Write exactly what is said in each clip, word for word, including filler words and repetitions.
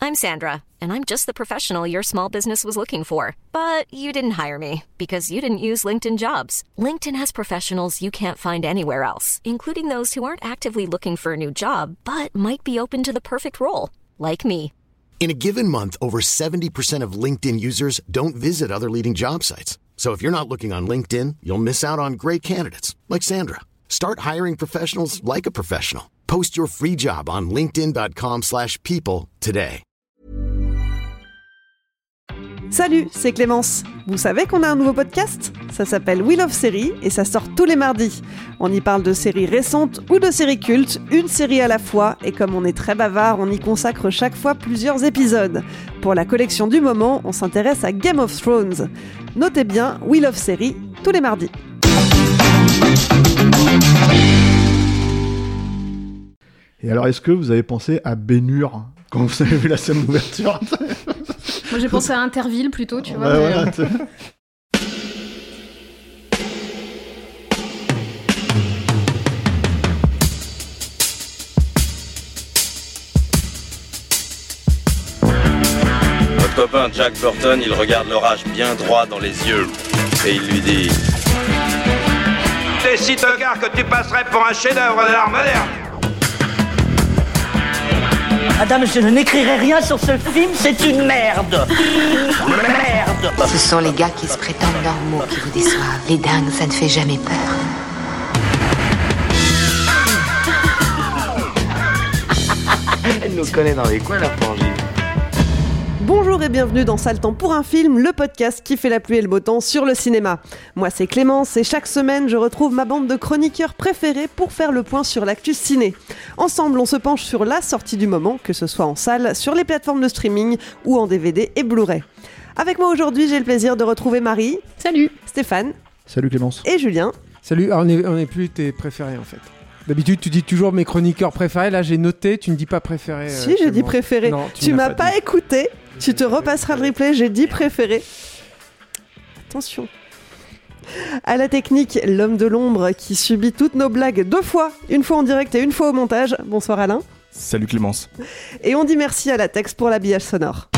I'm Sandra, and I'm just the professional your small business was looking for. But you didn't hire me because you didn't use LinkedIn Jobs. LinkedIn has professionals you can't find anywhere else, including those who aren't actively looking for a new job, but might be open to the perfect role, like me. In a given month, over seventy percent of LinkedIn users don't visit other leading job sites. So if you're not looking on LinkedIn, you'll miss out on great candidates like Sandra. Start hiring professionals like a professional. Post your free job on linkedin.com slash people today. Salut, c'est Clémence. Vous savez qu'on a un nouveau podcast ? Ça s'appelle We Love Série et ça sort tous les mardis. On y parle de séries récentes ou de séries cultes, une série à la fois, et comme on est très bavard, on y consacre chaque fois plusieurs épisodes. Pour la collection du moment, on s'intéresse à Game of Thrones. Notez bien, We Love Série, tous les mardis. Et alors, est-ce que vous avez pensé à Ben-Hur quand vous avez vu la scène d'ouverture ? Moi, j'ai pensé à Interville plutôt, tu vois. Ouais, mais... voilà, t- Votre copain Jack Burton, il regarde l'orage bien droit dans les yeux et il lui dit: T'es si tocard que tu passerais pour un chef-d'œuvre de l'art moderne. Madame, je n'écrirai rien sur ce film, c'est une merde. Merde. Ce sont les gars qui se prétendent normaux qui vous déçoivent. Les dingues, ça ne fait jamais peur. Elle nous connaît dans les coins, la frangine. Bonjour et bienvenue dans Sale Temps pour un film, le podcast qui fait la pluie et le beau temps sur le cinéma. Moi c'est Clémence et chaque semaine je retrouve ma bande de chroniqueurs préférés pour faire le point sur l'actu ciné. Ensemble on se penche sur la sortie du moment, que ce soit en salle, sur les plateformes de streaming ou en D V D et Blu-ray. Avec moi aujourd'hui j'ai le plaisir de retrouver Marie. Salut. Stéphane. Salut Clémence. Et Julien. Salut, ah, on n'est on est plus tes préférés en fait. D'habitude, tu dis toujours mes chroniqueurs préférés. Là, j'ai noté, tu ne dis pas préféré. Si, euh, j'ai dit préféré. Non, tu, tu m'as pas, pas écouté. Tu te repasseras le replay. J'ai dit préféré. Attention. À la technique, l'homme de l'ombre qui subit toutes nos blagues deux fois. Une fois en direct et une fois au montage. Bonsoir Alain. Salut Clémence. Et on dit merci à Latex pour l'habillage sonore.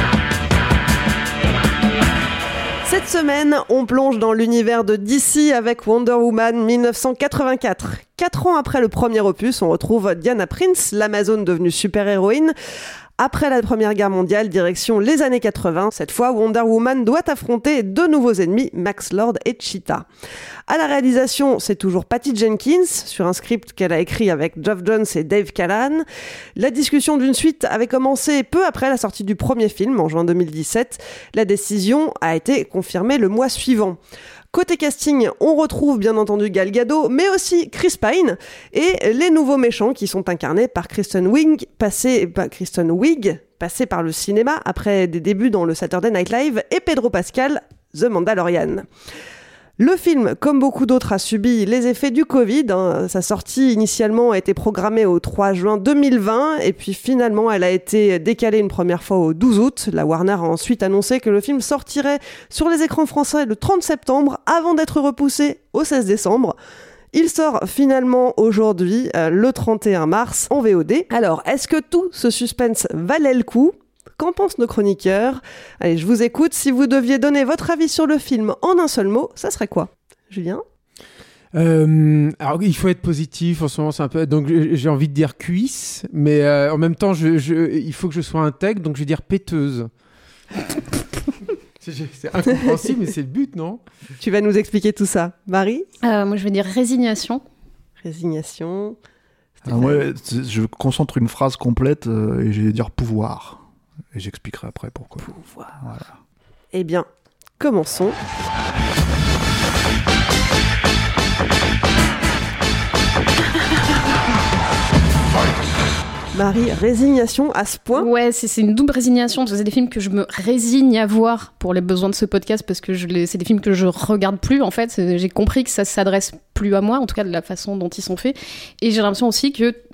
Cette semaine, on plonge dans l'univers de D C avec Wonder Woman dix-neuf cent quatre-vingt-quatre. Quatre ans après le premier opus, on retrouve Diana Prince, l'Amazone devenue super-héroïne. Après la Première Guerre mondiale, direction les années quatre-vingts. Cette fois, Wonder Woman doit affronter deux nouveaux ennemis, Max Lord et Cheetah. À la réalisation, c'est toujours Patty Jenkins, sur un script qu'elle a écrit avec Geoff Johns et Dave Callahan. La discussion d'une suite avait commencé peu après la sortie du premier film, en juin deux mille dix-sept. La décision a été confirmée le mois suivant. Côté casting, on retrouve bien entendu Gal Gadot, mais aussi Chris Pine et les nouveaux méchants qui sont incarnés par Kristen Wiig, passé, bah, Kristen Wiig, passé par le cinéma après des débuts dans le Saturday Night Live, et Pedro Pascal, The Mandalorian. Le film, comme beaucoup d'autres, a subi les effets du Covid. Hein. Sa sortie initialement a été programmée au trois juin deux mille vingt et puis finalement elle a été décalée une première fois au douze août. La Warner a ensuite annoncé que le film sortirait sur les écrans français le trente septembre avant d'être repoussé au seize décembre. Il sort finalement aujourd'hui, euh, le trente et un mars, en V O D. Alors, est-ce que tout ce suspense valait le coup ? Qu'en pensent nos chroniqueurs ? Allez, je vous écoute. Si vous deviez donner votre avis sur le film en un seul mot, ça serait quoi ? Julien ? euh, Alors, il faut être positif. En ce moment, c'est un peu... Donc, j'ai envie de dire cuisse, mais euh, en même temps, je, je... il faut que je sois intègre, donc je vais dire péteuse. c'est, c'est incompréhensible, mais c'est le but, non ? Tu vas nous expliquer tout ça. Marie ? euh, Moi, je vais dire résignation. Résignation. Ah, moi, je concentre une phrase complète euh, et je vais dire pouvoir. Et j'expliquerai après pourquoi. Pouvoir. Voilà. Eh bien, commençons. Marie, résignation à ce point ? Ouais, c'est, c'est une double résignation. C'est des films que je me résigne à voir pour les besoins de ce podcast parce que je les, c'est des films que je regarde plus en fait. C'est, j'ai compris que ça s'adresse plus à moi, en tout cas de la façon dont ils sont faits. Et j'ai l'impression aussi que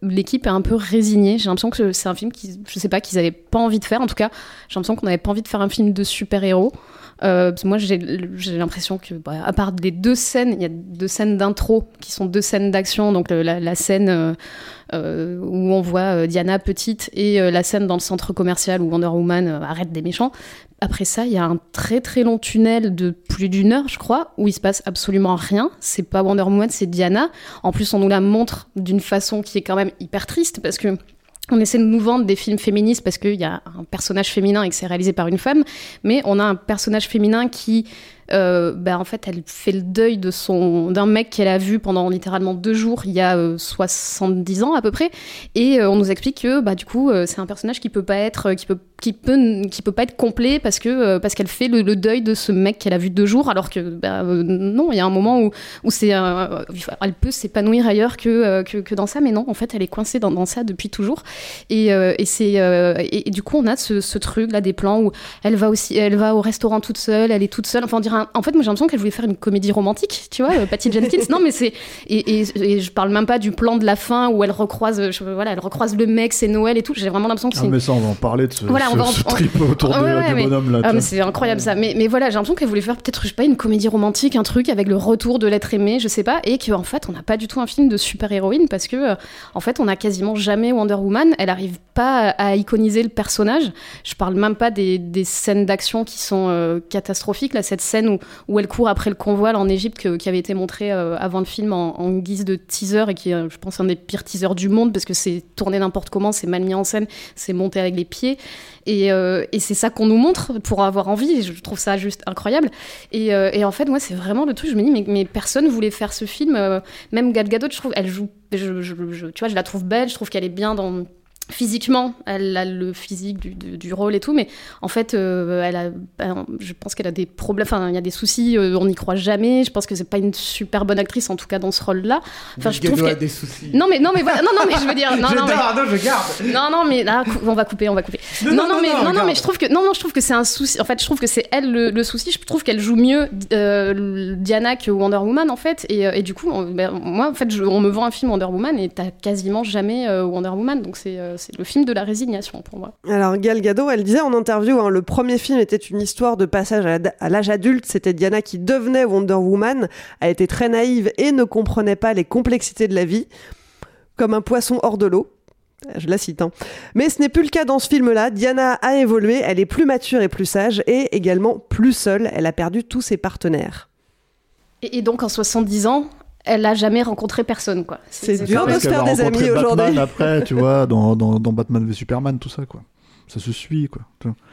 l'équipe est un peu résignée. J'ai l'impression que c'est un film qui, je sais pas, qu'ils avaient pas envie de faire. En tout cas, j'ai l'impression qu'on n'avait pas envie de faire un film de super-héros. Euh, parce que moi, j'ai, j'ai l'impression que, bah, à part les deux scènes, il y a deux scènes d'intro qui sont deux scènes d'action. Donc le, la, la scène euh, euh, où on voit euh, Diana petite et euh, la scène dans le centre commercial où Wonder Woman euh, arrête des méchants. Après ça, il y a un très très long tunnel de plus d'une heure, je crois, où il se passe absolument rien. C'est pas Wonder Woman, c'est Diana. En plus, on nous la montre d'une façon qui est quand même hyper triste parce que on essaie de nous vendre des films féministes parce qu'il y a un personnage féminin et que c'est réalisé par une femme, mais on a un personnage féminin qui, euh, bah, en fait, elle fait le deuil de son, d'un mec qu'elle a vu pendant littéralement deux jours, il y a euh, soixante-dix ans à peu près, et euh, on nous explique que, bah, du coup, euh, c'est un personnage qui peut pas être, qui peut, qui peut, qui peut pas être complet parce que, euh, parce qu'elle fait le, le deuil de ce mec qu'elle a vu deux jours, alors que, bah, euh, non, il y a un moment où, où c'est, euh, elle peut s'épanouir ailleurs que, euh, que, que dans ça, mais non, en fait, elle est coincée dans, dans ça depuis toujours. Et, euh, et c'est euh, et, et du coup on a ce, ce truc là des plans où elle va aussi elle va au restaurant toute seule, elle est toute seule, enfin on dirait un, en fait moi j'ai l'impression qu'elle voulait faire une comédie romantique, tu vois, euh, Patty Jenkins. Non mais c'est et, et, et je parle même pas du plan de la fin où elle recroise je, voilà elle recroise le mec, c'est Noël et tout, j'ai vraiment l'impression que c'est ah, une... mais ça on va en parler de ce, voilà, ce, on va en... ce trip autour ouais, de, ouais, du mais... bonhomme là. Ah, mais c'est incroyable ça, mais, mais voilà j'ai l'impression qu'elle voulait faire peut-être je sais pas une comédie romantique, un truc avec le retour de l'être aimé, je sais pas, et qu'en fait on n'a pas du tout un film de super-héroïne parce que en fait on a quasiment jamais Wonder Woman, elle arrive pas à iconiser le personnage. Je parle même pas des, des scènes d'action qui sont euh, catastrophiques. Là, cette scène où, où elle court après le convoi là, en Égypte que, qui avait été montrée euh, avant le film en, en guise de teaser et qui est, je pense, un des pires teasers du monde parce que c'est tourné n'importe comment, c'est mal mis en scène, c'est monté avec les pieds. Et, euh, et c'est ça qu'on nous montre pour avoir envie. Je trouve ça juste incroyable. Et, euh, et en fait, moi, c'est vraiment le truc. Je me dis, mais, mais personne voulait faire ce film. Euh, même Gal Gadot, je trouve, elle joue. Je, je, je, tu vois, je la trouve belle. Je trouve qu'elle est bien dans. Physiquement, elle a le physique du, du, du rôle et tout, mais en fait, euh, elle a, ben, je pense qu'elle a des problèmes, enfin, il y a des soucis, euh, on n'y croit jamais. Je pense que c'est pas une super bonne actrice, en tout cas dans ce rôle-là. Enfin, je trouve a des soucis. Non, mais non, mais voilà, non, non, mais je veux dire, non, je non, garde, mais... je garde. Non, non, mais là, on va couper, on va couper. Non, non, non, non mais non, non, non, mais je trouve que, non, non, je trouve que c'est un souci. En fait, je trouve que c'est elle le, le souci. Je trouve qu'elle joue mieux euh, Diana que Wonder Woman, en fait. Et, et du coup, on, ben, moi, en fait, je, on me vend un film Wonder Woman et t'as quasiment jamais euh, Wonder Woman. Donc c'est, euh, c'est le film de la résignation pour moi. Alors Gal Gadot, elle disait en interview, hein, le premier film était une histoire de passage à, à l'âge adulte, c'était Diana qui devenait Wonder Woman, a été très naïve et ne comprenait pas les complexités de la vie, comme un poisson hors de l'eau. Je la cite. Hein. Mais ce n'est plus le cas dans ce film-là. Diana a évolué, elle est plus mature et plus sage, et également plus seule. Elle a perdu tous ses partenaires. Et, et donc en soixante-dix ans, elle a jamais rencontré personne, quoi. C'est, c'est dur de se faire des amis aujourd'hui. Batman après, tu vois, dans, dans, dans Batman v Superman, tout ça, quoi. Ça se suit, quoi.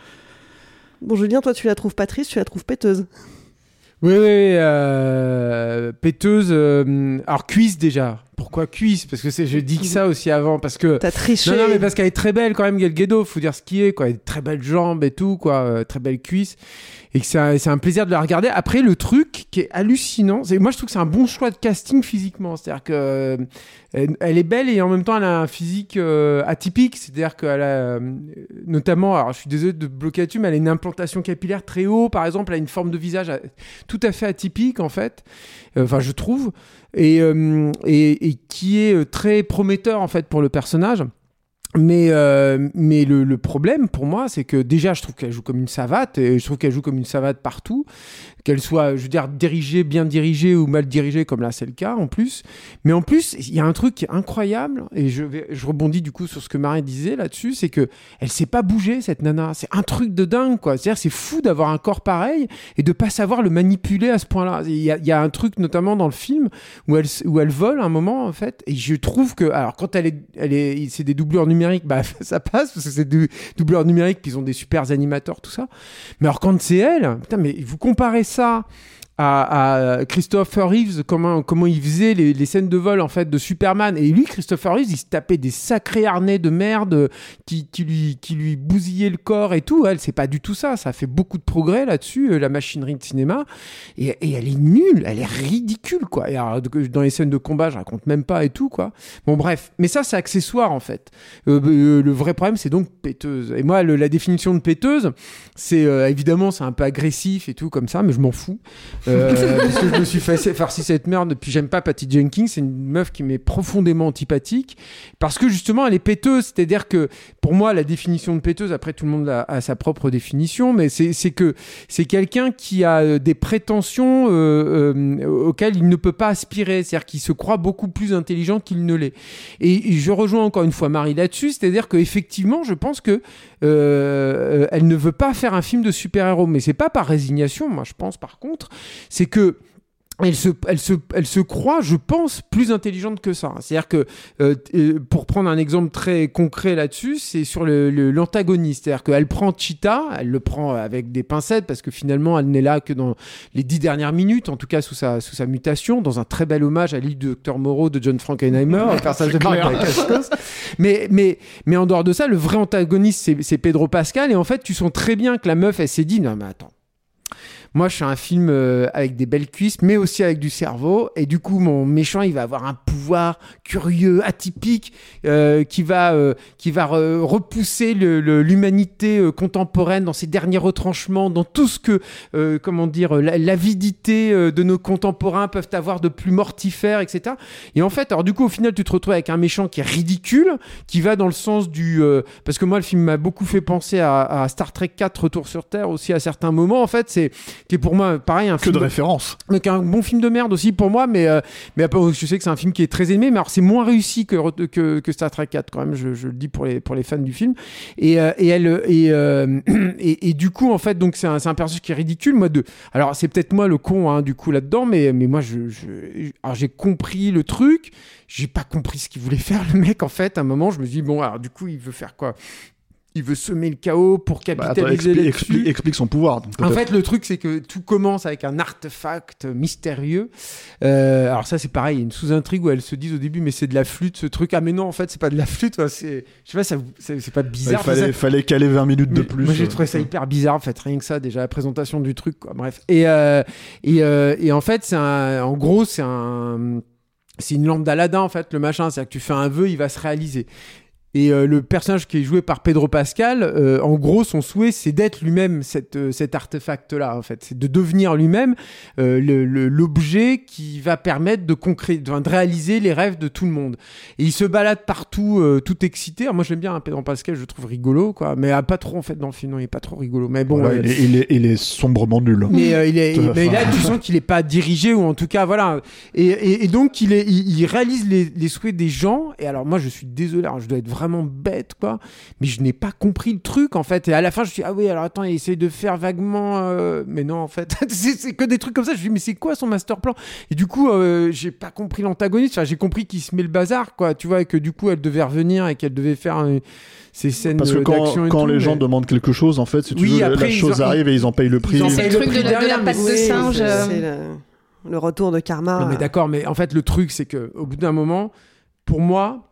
Bon, Julien, toi, tu la trouves pas triste, tu la trouves péteuse. Oui, oui, euh, péteuse. Euh, alors, cuisse déjà. Pourquoi cuisse ? Parce que c'est, je dis que ça aussi avant, parce que. T'as triché. Non, non, mais parce qu'elle est très belle quand même, Gal Gadot. Faut dire ce qui est, quoi. Elle a de très belles jambes et tout, quoi. Euh, très belles cuisses. Et que c'est un, c'est un plaisir de la regarder. Après, le truc qui est hallucinant, c'est moi je trouve que c'est un bon choix de casting physiquement. C'est-à-dire que euh, elle, elle est belle et en même temps elle a un physique euh, atypique. C'est-à-dire qu'elle a euh, notamment, alors je suis désolé de bloquer là-dessus, mais elle a une implantation capillaire très haut. Par exemple, elle a une forme de visage à, tout à fait atypique en fait. Enfin, euh, je trouve et, euh, et et qui est très prometteur en fait pour le personnage. Mais, euh, mais le, le problème pour moi, c'est que déjà, je trouve qu'elle joue comme une savate, et je trouve qu'elle joue comme une savate partout, qu'elle soit, je veux dire, dirigée, bien dirigée ou mal dirigée, comme là c'est le cas en plus. Mais en plus, il y a un truc qui est incroyable, et je, vais, je rebondis du coup sur ce que Marie disait là-dessus, c'est que elle sait pas bouger, cette nana. C'est un truc de dingue, quoi. C'est-à-dire, c'est fou d'avoir un corps pareil et de pas savoir le manipuler à ce point-là. Il y a, il y a un truc notamment dans le film où elle, où elle vole un moment, en fait, et je trouve que, alors quand elle est, elle est, c'est des doublures numériques, bah ça passe parce que c'est des doubleurs numériques puis ils ont des super animateurs tout ça, mais alors quand c'est elle, putain, mais vous comparez ça à, à Christopher Reeves, comment, comment il faisait les, les scènes de vol en fait de Superman, et lui Christopher Reeves il se tapait des sacrés harnais de merde qui, qui, lui, qui lui bousillaient le corps et tout. Elle c'est pas du tout ça, ça a fait beaucoup de progrès là-dessus, la machinerie de cinéma, et, et elle est nulle, elle est ridicule quoi. Et alors, dans les scènes de combat je raconte même pas et tout quoi. Bon bref, mais ça c'est accessoire en fait. Euh, euh, le vrai problème c'est donc péteuse, et moi le, la définition de péteuse c'est euh, évidemment c'est un peu agressif et tout comme ça, mais je m'en fous. Euh, parce que je me suis fait farci cette merde, puis j'aime pas Patty Jenkins, c'est une meuf qui m'est profondément antipathique, parce que justement elle est péteuse, c'est-à-dire que pour moi la définition de péteuse, après tout le monde a, a sa propre définition, mais c'est, c'est que c'est quelqu'un qui a des prétentions euh, euh, auxquelles il ne peut pas aspirer, c'est-à-dire qu'il se croit beaucoup plus intelligent qu'il ne l'est. Et, et je rejoins encore une fois Marie là-dessus, c'est-à-dire qu'effectivement je pense que euh, elle ne veut pas faire un film de super-héros, mais c'est pas par résignation, moi je pense par contre, c'est que Elle se, elle, se, elle se croit, je pense, plus intelligente que ça. C'est-à-dire que, euh, pour prendre un exemple très concret là-dessus, c'est sur le, le, l'antagoniste. C'est-à-dire qu'elle prend Cheetah, elle le prend avec des pincettes, parce que finalement, elle n'est là que dans les dix dernières minutes, en tout cas sous sa, sous sa mutation, dans un très bel hommage à l'île du docteur Moreau de John Frankenheimer, un personnage de Marc Dacascos. Mais, mais, mais en dehors de ça, le vrai antagoniste, c'est, c'est Pedro Pascal. Et en fait, tu sens très bien que la meuf, elle s'est dit, non mais attends. Moi, je fais un film euh, avec des belles cuisses, mais aussi avec du cerveau. Et du coup, mon méchant, il va avoir un pouvoir curieux, atypique, euh, qui va, euh, qui va re- repousser le, le, l'humanité euh, contemporaine dans ses derniers retranchements, dans tout ce que, euh, comment dire, la, l'avidité euh, de nos contemporains peuvent avoir de plus mortifère, et cetera. Et en fait, alors du coup, au final, tu te retrouves avec un méchant qui est ridicule, qui va dans le sens du... Euh, parce que moi, le film m'a beaucoup fait penser à, à Star Trek quatre, Retour sur Terre, aussi à certains moments. En fait, c'est... qui est pour moi pareil un que film de de référence, donc un bon film de merde aussi pour moi, mais euh, mais après, je sais que c'est un film qui est très aimé, mais alors c'est moins réussi que que, que Star Trek quatre quand même, je, je le dis pour les pour les fans du film. Et euh, et elle et, euh, et et du coup en fait donc c'est un c'est un personnage qui est ridicule, moi de alors c'est peut-être moi le con hein, du coup là-dedans, mais mais moi je, je alors j'ai compris le truc, j'ai pas compris ce qu'il voulait faire le mec en fait. À un moment je me dis bon alors du coup il veut faire quoi? Il veut semer le chaos pour capitaliser bah, attends, explique, là-dessus. Explique, explique son pouvoir. Donc, en fait, le truc, c'est que tout commence avec un artefact mystérieux. Euh, alors ça, c'est pareil, il y a une sous-intrigue où elles se disent au début, mais c'est de la flûte, ce truc. Ah mais non, en fait, c'est pas de la flûte. Enfin, c'est, je sais pas, ça, c'est, c'est pas bizarre. Il fallait, ça... fallait caler vingt minutes de plus. Moi, j'ai trouvé ça hyper bizarre, en fait, rien que ça, déjà la présentation du truc, quoi. Bref. Et euh, et, euh, et en fait, c'est un, en gros, c'est un, c'est une lampe d'Aladin, en fait, le machin. C'est-à-dire que tu fais un vœu, il va se réaliser. Et euh, le personnage qui est joué par Pedro Pascal, euh, en gros, son souhait, c'est d'être lui-même cette, euh, cet artefact-là, en fait. C'est de devenir lui-même euh, le, le, l'objet qui va permettre de, concré- de, de réaliser les rêves de tout le monde. Et il se balade partout, euh, tout excité. Alors, moi, j'aime bien hein, Pedro Pascal, je le trouve rigolo, quoi. Mais ah, pas trop, en fait, dans le film. Non, il est pas trop rigolo. Mais bon, voilà, euh, il, est, il, est, il est sombrement nul. Mais, euh, il est, il, mais là, tu sens qu'il est pas dirigé, ou en tout cas, voilà. Et, et, et donc, il, est, il, il réalise les, les souhaits des gens. Et alors, moi, je suis désolé, alors, je dois être vraiment bête quoi, mais je n'ai pas compris le truc en fait, et à la fin je me suis dit, ah oui alors attends il essaye de faire vaguement euh... mais non en fait c'est, c'est que des trucs comme ça, je me suis dit mais c'est quoi son master plan, et du coup euh, j'ai pas compris l'antagoniste, enfin, j'ai compris qu'il se met le bazar quoi, tu vois, et que du coup elle devait revenir et qu'elle devait faire un... ces scènes parce que quand, d'action et quand tout, les mais... gens demandent quelque chose en fait si tu oui, veux après, la chose ont, arrive ils, et ils en payent le prix, ils ont fait le truc de, derrière, de la patte de singe c'est, euh... c'est le, le retour de karma. Non mais d'accord, mais en fait le truc c'est que au bout d'un moment pour moi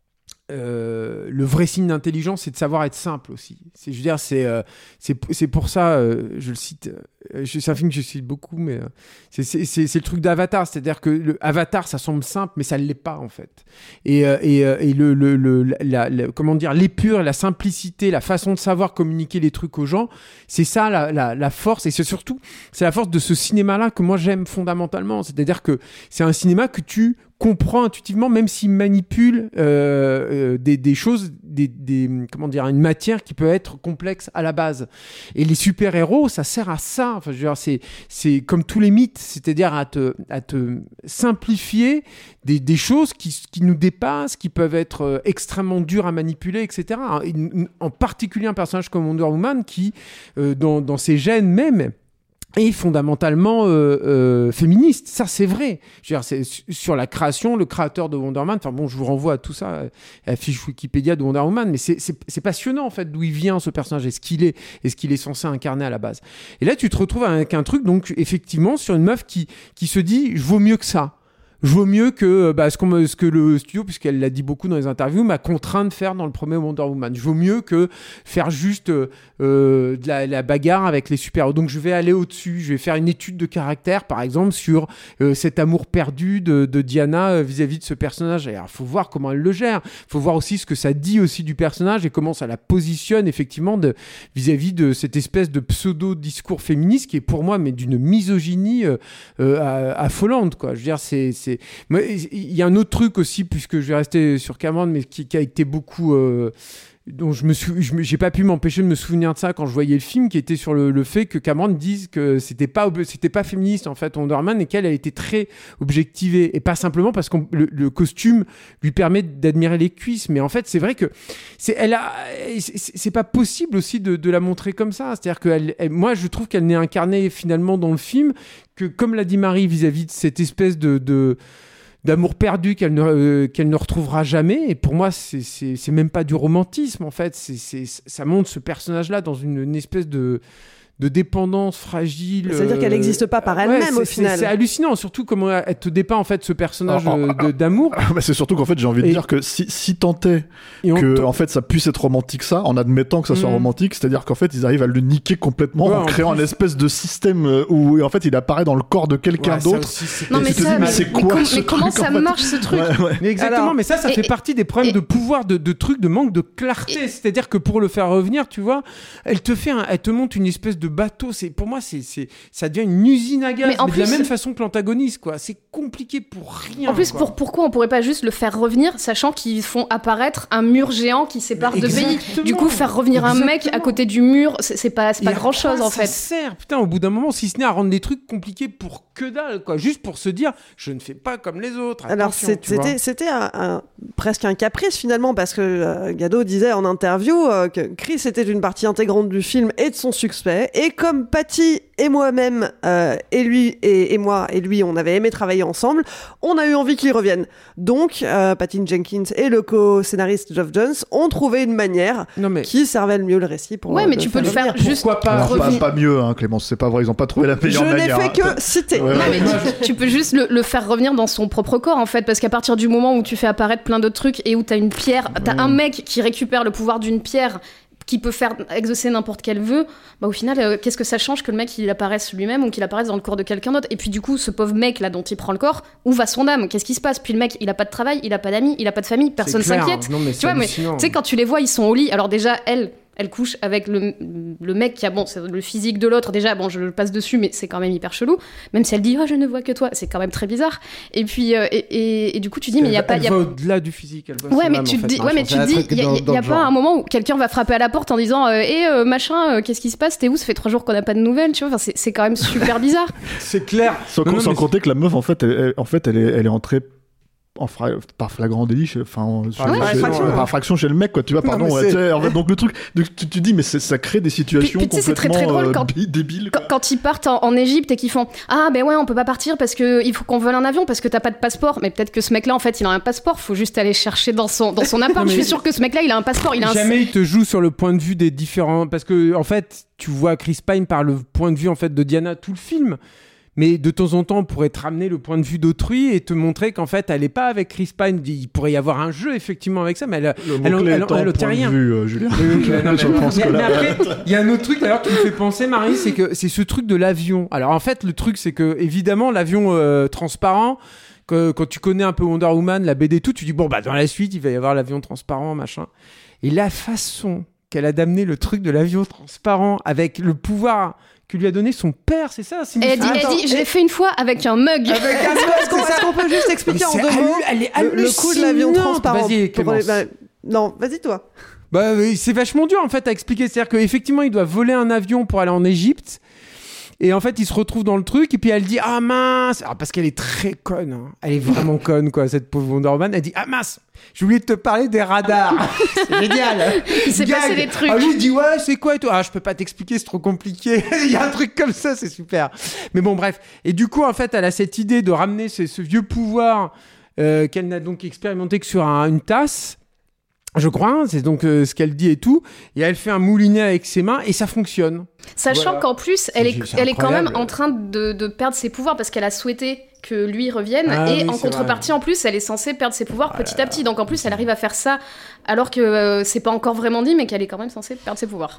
Euh, le vrai signe d'intelligence, c'est de savoir être simple aussi. C'est, je veux dire, c'est, euh, c'est, c'est pour ça, euh, je le cite, euh, je, c'est un film que je cite beaucoup, mais euh, c'est, c'est, c'est, c'est le truc d'Avatar, c'est-à-dire que le Avatar, ça semble simple, mais ça ne l'est pas en fait. Et, euh, et, euh, et le, le, le, la, la, comment dire, l'épure, la simplicité, la façon de savoir communiquer les trucs aux gens, c'est ça la, la, la force, et c'est surtout, c'est la force de ce cinéma-là que moi j'aime fondamentalement. C'est-à-dire que c'est un cinéma que tu comprend intuitivement, même s'il manipule euh, euh, des, des choses, des, des, comment dire, une matière qui peut être complexe à la base. Et les super-héros, ça sert à ça. Enfin, je veux dire, c'est, c'est comme tous les mythes, c'est-à-dire à te, à te simplifier des, des choses qui, qui nous dépassent, qui peuvent être euh, extrêmement dures à manipuler, et cetera. En particulier un personnage comme Wonder Woman qui, euh, dans, dans ses gènes même, est fondamentalement euh, euh, féministe, ça c'est vrai. Je veux dire, c'est sur la création, le créateur de Wonder Woman. Enfin bon, je vous renvoie à tout ça, à la fiche Wikipédia de Wonder Woman, mais c'est, c'est, c'est passionnant en fait d'où il vient ce personnage et ce qu'il est et ce qu'il est censé incarner à la base. Et là, tu te retrouves avec un truc donc effectivement sur une meuf qui qui se dit, je vaux mieux que ça. je vaux mieux que bah, ce, qu'on me, ce que le studio, puisqu'elle l'a dit beaucoup dans les interviews, m'a contraint de faire dans le premier Wonder Woman. Je vaux mieux que faire juste euh, de la, la bagarre avec les super-héros. Donc je vais aller au-dessus, je vais faire une étude de caractère, par exemple, sur euh, cet amour perdu de, de Diana euh, vis-à-vis de ce personnage. Il faut voir comment elle le gère. Il faut voir aussi ce que ça dit aussi du personnage et comment ça la positionne effectivement de, vis-à-vis de cette espèce de pseudo-discours féministe qui est pour moi mais d'une misogynie euh, euh, affolante, quoi. Je veux dire, c'est... c'est... Il y a un autre truc aussi, puisque je vais rester sur Cameron, mais qui, qui a été beaucoup... Euh, dont je me suis, je me, j'ai pas pu m'empêcher de me souvenir de ça quand je voyais le film, qui était sur le, le fait que Cameron dise que c'était pas, c'était pas féministe en fait Wonder Woman, et qu'elle a été très objectivée, et pas simplement parce que le, le costume lui permet d'admirer les cuisses, mais en fait c'est vrai que c'est, elle a, c'est, c'est pas possible aussi de, de la montrer comme ça, c'est-à-dire que elle, elle, moi je trouve qu'elle n'est incarnée finalement dans le film que, comme l'a dit Marie, vis-à-vis de cette espèce de, de d'amour perdu qu'elle ne, euh, qu'elle ne retrouvera jamais. Et pour moi, c'est, c'est, c'est même pas du romantisme, en fait. C'est, c'est, ça montre ce personnage-là dans une, une espèce de... de dépendance fragile. C'est-à-dire qu'elle n'existe pas par elle-même, ouais, au final. C'est, c'est hallucinant, surtout comment elle te dépeint en fait ce personnage oh, oh, de, d'amour. Bah c'est surtout qu'en fait j'ai envie de et, dire que si, si tant est que t- en fait ça puisse être romantique, ça, en admettant que ça soit mmh. romantique, c'est-à-dire qu'en fait ils arrivent à le niquer complètement ouais, en, en créant plus... un espèce de système où en fait il apparaît dans le corps de quelqu'un ouais, d'autre. Aussi, non mais, ça, dis, mais, mais c'est quoi mais, ce mais comment ça marche ce truc ouais, ouais. Mais exactement, alors, mais ça ça et, fait partie des problèmes et, de pouvoir, de, de trucs, de manque de clarté. Et, c'est-à-dire que pour le faire revenir, tu vois, elle te fait, un, elle te montre une espèce de bateau. C'est pour moi, c'est, c'est, ça devient une usine à gaz, mais, mais plus, de la même façon que l'antagoniste, quoi. C'est compliqué pour rien. En plus, quoi. Pour, pourquoi on pourrait pas juste le faire revenir, sachant qu'ils font apparaître un mur géant qui sépare mais deux pays. Du coup, faire revenir Exactement. un mec à côté du mur, c'est, c'est pas, c'est pas grand chose en fait. Ça sert, putain, au bout d'un moment, si ce n'est à rendre des trucs compliqués pour que dalle, quoi. Juste pour se dire, je ne fais pas comme les autres. Alors, c'est, c'était, c'était un, un, presque un caprice finalement, parce que euh, Gadot disait en interview euh, que Chris était une partie intégrante du film et de son succès, et comme Patty et moi-même euh, et lui et, et moi et lui on avait aimé travailler ensemble, on a eu envie qu'il revienne. Donc euh, Patty Jenkins et le co-scénariste Geoff Johns ont trouvé une manière mais... qui servait le mieux le récit pour ouais euh, mais tu peux le faire juste pourquoi pas, Alors, pas pas mieux hein, Clémence, c'est pas vrai, ils ont pas trouvé la meilleure je manière. Je n'ai fait hein. que citer. Ouais, non, ouais. mais tu, tu peux juste le, le faire revenir dans son propre corps en fait, parce qu'à partir du moment où tu fais apparaître plein d'autres trucs et où t'as une pierre, t'as ouais. un mec qui récupère le pouvoir d'une pierre qui peut faire exaucer n'importe quel vœu, bah au final, euh, qu'est-ce que ça change que le mec il apparaisse lui-même ou qu'il apparaisse dans le corps de quelqu'un d'autre? Et puis du coup, ce pauvre mec là dont il prend le corps, où va son âme? Qu'est-ce qui se passe? Puis le mec, il a pas de travail, il a pas d'amis, il a pas de famille, personne s'inquiète. Non, mais tu vois, mais tu sais quand tu les vois, ils sont au lit. Alors déjà, elle. Elle couche avec le, le mec qui a bon, c'est le physique de l'autre. Déjà, bon, je le passe dessus, mais c'est quand même hyper chelou. Même si elle dit, oh, je ne vois que toi, c'est quand même très bizarre. Et puis, euh, et, et, et du coup, tu dis, mais il y a pas. Elle y a... va au-delà du physique. Elle va ouais, mais tu te dis, ouais, mais tu te dis, il y a, y a pas un moment où quelqu'un va frapper à la porte en disant, hé, euh, euh, machin, euh, qu'est-ce qui se passe? T'es où? Ça fait trois jours qu'on n'a pas de nouvelles, tu vois. Enfin, c'est, c'est quand même super bizarre. C'est clair. Sans, non, non, sans compter c'est... que la meuf, en fait, elle, elle, en fait, elle est, elle est entrée. En fra... par flagrant délit, enfin, ah ouais, chez... fraction, par fraction chez le mec, quoi. Tu vois, pardon. Non, ouais, tu sais, en fait, donc le truc, tu te dis, mais c'est, ça crée des situations puis, puis, complètement c'est très, très drôle euh, quand, débiles. Quand, quand ils partent en, en Égypte et qu'ils font, ah ben ouais, on peut pas partir parce que il faut qu'on vole un avion parce que t'as pas de passeport. Mais peut-être que ce mec-là, en fait, il a un passeport. Faut juste aller chercher dans son dans son appart. Je suis sûr que ce mec-là, il a un passeport. Il a jamais un... il te joue sur le point de vue des différents, parce que en fait, tu vois Chris Pine par le point de vue en fait de Diana tout le film. Mais de temps en temps, on pourrait te ramener le point de vue d'autrui et te montrer qu'en fait, elle n'est pas avec Chris Pine. Il pourrait y avoir un jeu, effectivement, avec ça, mais elle n'obtient rien. Vue, euh, Julien. Mais après, il y a un autre truc, d'ailleurs, qui me fait penser, Marie, c'est que c'est ce truc de l'avion. Alors, en fait, le truc, c'est que, évidemment, l'avion euh, transparent, que, quand tu connais un peu Wonder Woman, la B D et tout, tu dis, bon, bah, dans la suite, il va y avoir l'avion transparent, machin. Et la façon qu'elle a d'amener le truc de l'avion transparent avec le pouvoir que lui a donné son père, c'est ça? C'est elle dit, elle dit, je l'ai fait une fois avec un mug. Avec un mug, est-ce qu'on, est-ce qu'on peut juste expliquer en deux mots elle est le, le coup de l'avion transparent? Vas-y, les, bah, non, vas-y toi. Bah, c'est vachement dur en fait à expliquer. C'est-à-dire qu'effectivement, il doit voler un avion pour aller en Égypte. Et en fait, il se retrouve dans le truc, et puis elle dit « Ah mince !» Alors, parce qu'elle est très conne, hein. Elle est vraiment conne, quoi, cette pauvre Wonder Woman. Elle dit « Ah mince, j'ai oublié de te parler des radars. » C'est génial. Il s'est passé des trucs. Ah, lui, il dit « Ouais, c'est quoi ?» et tout. « Ah, je peux pas t'expliquer, c'est trop compliqué. » Il y a un truc comme ça, c'est super. Mais bon, bref. Et du coup, en fait, elle a cette idée de ramener ce, ce vieux pouvoir euh, qu'elle n'a donc expérimenté que sur un, une tasse. Je crois, c'est donc euh, ce qu'elle dit et tout. Et elle fait un moulinet avec ses mains et ça fonctionne. Sachant voilà. qu'en plus, elle est, c'est elle est quand même incroyable. en train de, de perdre ses pouvoirs parce qu'elle a souhaité que lui revienne. Ah, et oui, en c'est contrepartie, vrai. en plus, elle est censée perdre ses pouvoirs petit à petit. Donc en plus, elle arrive à faire ça alors que euh, c'est pas encore vraiment dit, mais qu'elle est quand même censée perdre ses pouvoirs.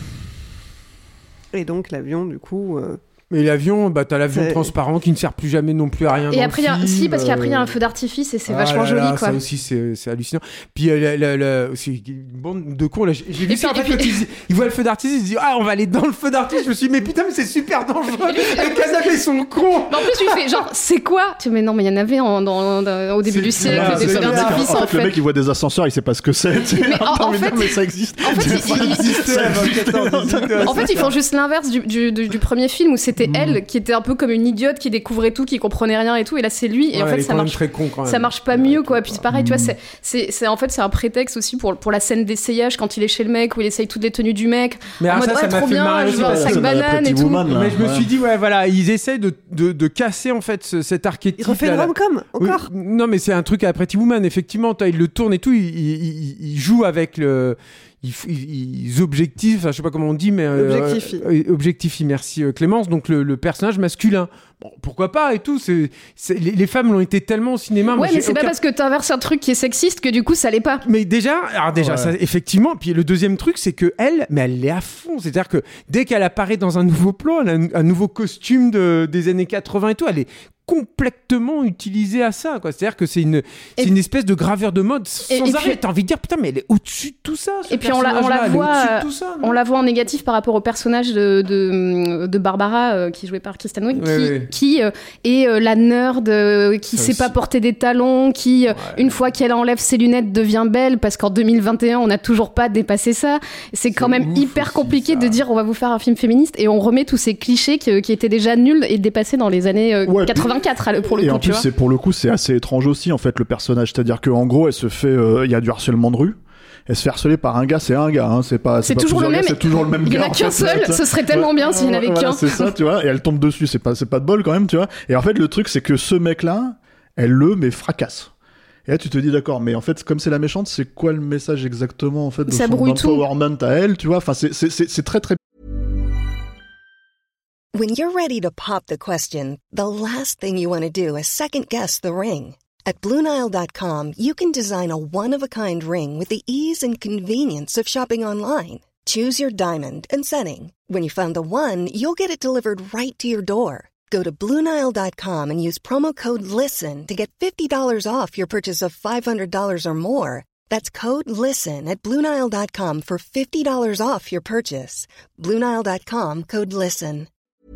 Et donc l'avion, du coup... Euh... Mais l'avion, bah, t'as l'avion C'est... transparent qui ne sert plus jamais non plus à rien. Et dans après, le il y a, film, si, parce qu'après, il y a un euh, feu d'artifice et c'est ah vachement là joli, là, quoi. Ça aussi, c'est, c'est hallucinant. Puis, euh, la, la, la, c'est une bande de cons, là. J'ai, j'ai vu Et ça, puis- en fait, et puis- quand ils, ils voient le feu d'artifice, ils se disent, ah, on va aller dans le feu d'artifice. Je me suis dit, mais putain, mais c'est super dangereux. Les Kazakhs, ils sont cons. Mais en plus, tu fais genre, c'est quoi Tu Mais non, mais il y en avait en, dans, dans- au début C'est du siècle, clair, des c'est feux clair. d'artifice, en, en fait, le mec il voit des ascenseurs, il sait pas ce que c'est. tu sais. Mais en- Attends, en mais non, fait- mais ça existe. En fait, Ça il- il- existe. En fait, ils font juste l'inverse du, du, du, du premier film où c'était Mm. elle qui était un peu comme une idiote qui découvrait tout, qui comprenait rien et tout, et là c'est lui. Et Ouais, en il fait, est ça quand même marche, très con, quand même. ça marche pas mieux, quoi. Puis c'est pareil, tu vois, Mm. c'est, c'est, c'est en fait c'est un prétexte aussi pour pour la scène d'essayage quand il est chez le mec où il essaye toutes les tenues du mec. Mais en alors mode ça, ça ouais, m'a trop fait bien, marrer je aussi, veux un la sac scène de la banane et Pretty tout. Woman, là. Mais je me Ouais. suis dit, ouais, voilà, ils essayent de, de, de casser en fait ce- cet archétype. Il refait là, une là. rom-com, Oui, encore. non, mais c'est un truc à Pretty Woman, effectivement. T'as, il le tourne et tout, il, il, il, il joue avec le. Ils, ils, ils objectifient, enfin, je sais pas comment on dit, mais. euh, Objectifie. euh, objectifie, merci euh, Clémence. Donc le, le personnage masculin. Bon, pourquoi pas et tout. C'est, c'est, les, les femmes l'ont été tellement au cinéma. moi, Ouais, mais j'ai c'est pas aucun- parce que t'inverses un truc qui est sexiste que du coup ça l'est pas. Mais déjà, alors déjà, Ouais. ça, effectivement. Puis le deuxième truc, c'est que elle, mais elle l'est à fond. C'est-à-dire que dès qu'elle apparaît dans un nouveau plan, elle a un, un nouveau costume de, des années quatre-vingts et tout, elle est complètement utilisée à ça, quoi. C'est-à-dire que c'est une, c'est Et- une espèce de graveur de mode sans Et- et arrêt. puis- T'as envie de dire, putain, mais elle est au-dessus de tout ça. ce Et puis on la, on personnage-là, la elle est voit, au-dessus de euh, tout ça, non on la voit en négatif par rapport au personnage de, de, de Barbara euh, qui est joué par Kristen Wiig, Ouais, qui, ouais. qui euh, est euh, la nerd euh, qui Ça sait aussi. pas porter des talons, qui euh, une fois qu'elle enlève ses lunettes devient belle parce qu'en deux mille vingt et un on n'a toujours pas dépassé ça. C'est quand C'est même ouf hyper aussi, compliqué ça. de dire on va vous faire un film féministe et on remet tous ces clichés qui, qui étaient déjà nuls et dépassés dans les années euh, Ouais. quatre-vingt-quatre à le- pour le Et coup, en tu plus, vois. c'est pour le coup, c'est assez étrange aussi en fait le personnage, c'est-à-dire que en gros, elle se fait, euh, il y a du harcèlement de rue. Elle se fait harceler par un gars, c'est un gars, hein, c'est pas. C'est pas toujours le plusieurs même. gars, c'est toujours le même Il y en gars. a en qu'un fait, seul, là, ce serait tellement ouais. bien s'il y en avait Voilà, qu'un. C'est ça, tu vois. Et elle tombe dessus, c'est pas, c'est pas de bol quand même, tu vois. Et en fait, le truc, c'est que ce mec-là, elle le mais fracasse. Et là, tu te dis, d'accord, mais en fait, comme c'est la méchante, c'est quoi le message exactement, en fait, de Ça son brouille tout. empowerment à elle, tu vois. Enfin, c'est, c'est, c'est, c'est très, très. When you're ready to pop the question, the last thing you want to do is second-guess the ring. At Blue Nile dot com, you can design a one-of-a-kind ring with the ease and convenience of shopping online. Choose your diamond and setting. When you find the one, you'll get it delivered right to your door. Go to Blue Nile dot com and use promo code LISTEN to get fifty dollars off your purchase of five hundred dollars or more. That's code LISTEN at Blue Nile dot com for fifty dollars off your purchase. Blue Nile dot com, code LISTEN.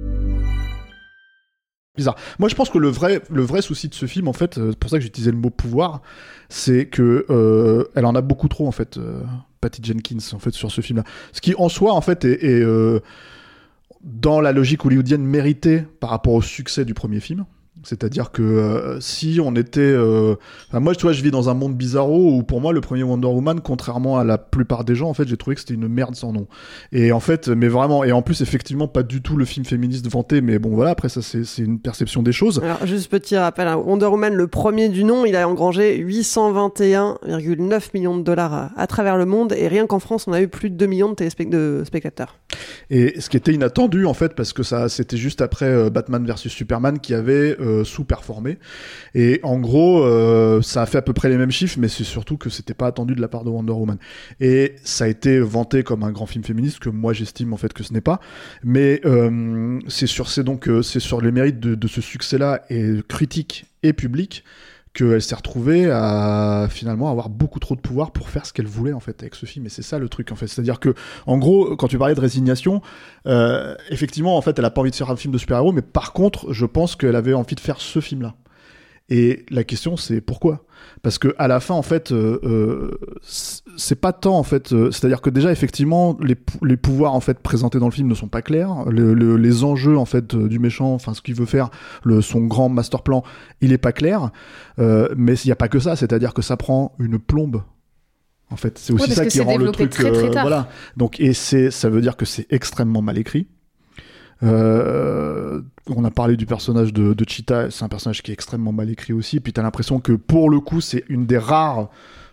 Bizarre. Moi, je pense que le vrai, le vrai souci de ce film, en fait, euh, c'est pour ça que j'utilisais le mot pouvoir, c'est que euh, elle en a beaucoup trop, en fait, euh, Patty Jenkins, en fait, sur ce film-là. Ce qui, en soi, en fait, est, est euh, dans la logique hollywoodienne mérité par rapport au succès du premier film. C'est-à-dire que euh, si on était... Euh... Enfin, moi, tu vois, je vis dans un monde bizarro où, pour moi, le premier Wonder Woman, contrairement à la plupart des gens, en fait, j'ai trouvé que c'était une merde sans nom. Et en fait, mais vraiment... Et en plus, effectivement, pas du tout le film féministe vanté, mais bon, voilà, après, ça, c'est, c'est une perception des choses. Alors, juste petit rappel, hein, Wonder Woman, le premier du nom, il a engrangé huit cent vingt et un virgule neuf millions de dollars à, à travers le monde, et rien qu'en France, on a eu plus de deux millions de, téléspect- de spectateurs. Et ce qui était inattendu, en fait, parce que ça, c'était juste après euh, Batman versus Superman qui avait euh, sous-performé. Et en gros, euh, ça a fait à peu près les mêmes chiffres, mais c'est surtout que c'était pas attendu de la part de Wonder Woman. Et ça a été vanté comme un grand film féministe, que moi j'estime en fait que ce n'est pas. Mais euh, c'est sur, c'est donc, euh, c'est sur les mérites de, de ce succès-là, et critique et public, qu'elle s'est retrouvée à finalement avoir beaucoup trop de pouvoir pour faire ce qu'elle voulait en fait avec ce film. Et c'est ça le truc en fait, c'est-à-dire que en gros, quand tu parlais de résignation, euh, effectivement en fait elle a pas envie de faire un film de super-héros, mais par contre je pense qu'elle avait envie de faire ce film-là. Et la question c'est pourquoi ? Parce que à la fin en fait euh, euh, c'est pas tant en fait euh, c'est-à-dire que déjà effectivement les, pou- les pouvoirs en fait présentés dans le film ne sont pas clairs, le, le, les enjeux en fait euh, du méchant, enfin ce qu'il veut faire, le, son grand master plan, il est pas clair, euh, mais il y a pas que ça, c'est-à-dire que ça prend une plombe. En fait, c'est aussi Ouais, parce ça que qui c'est rend le développé truc très, très euh, tard. voilà. Donc et c'est ça veut dire que c'est extrêmement mal écrit. Euh, on a parlé du personnage de, de Cheetah, c'est un personnage qui est extrêmement mal écrit aussi, puis t'as l'impression que pour le coup c'est une des rares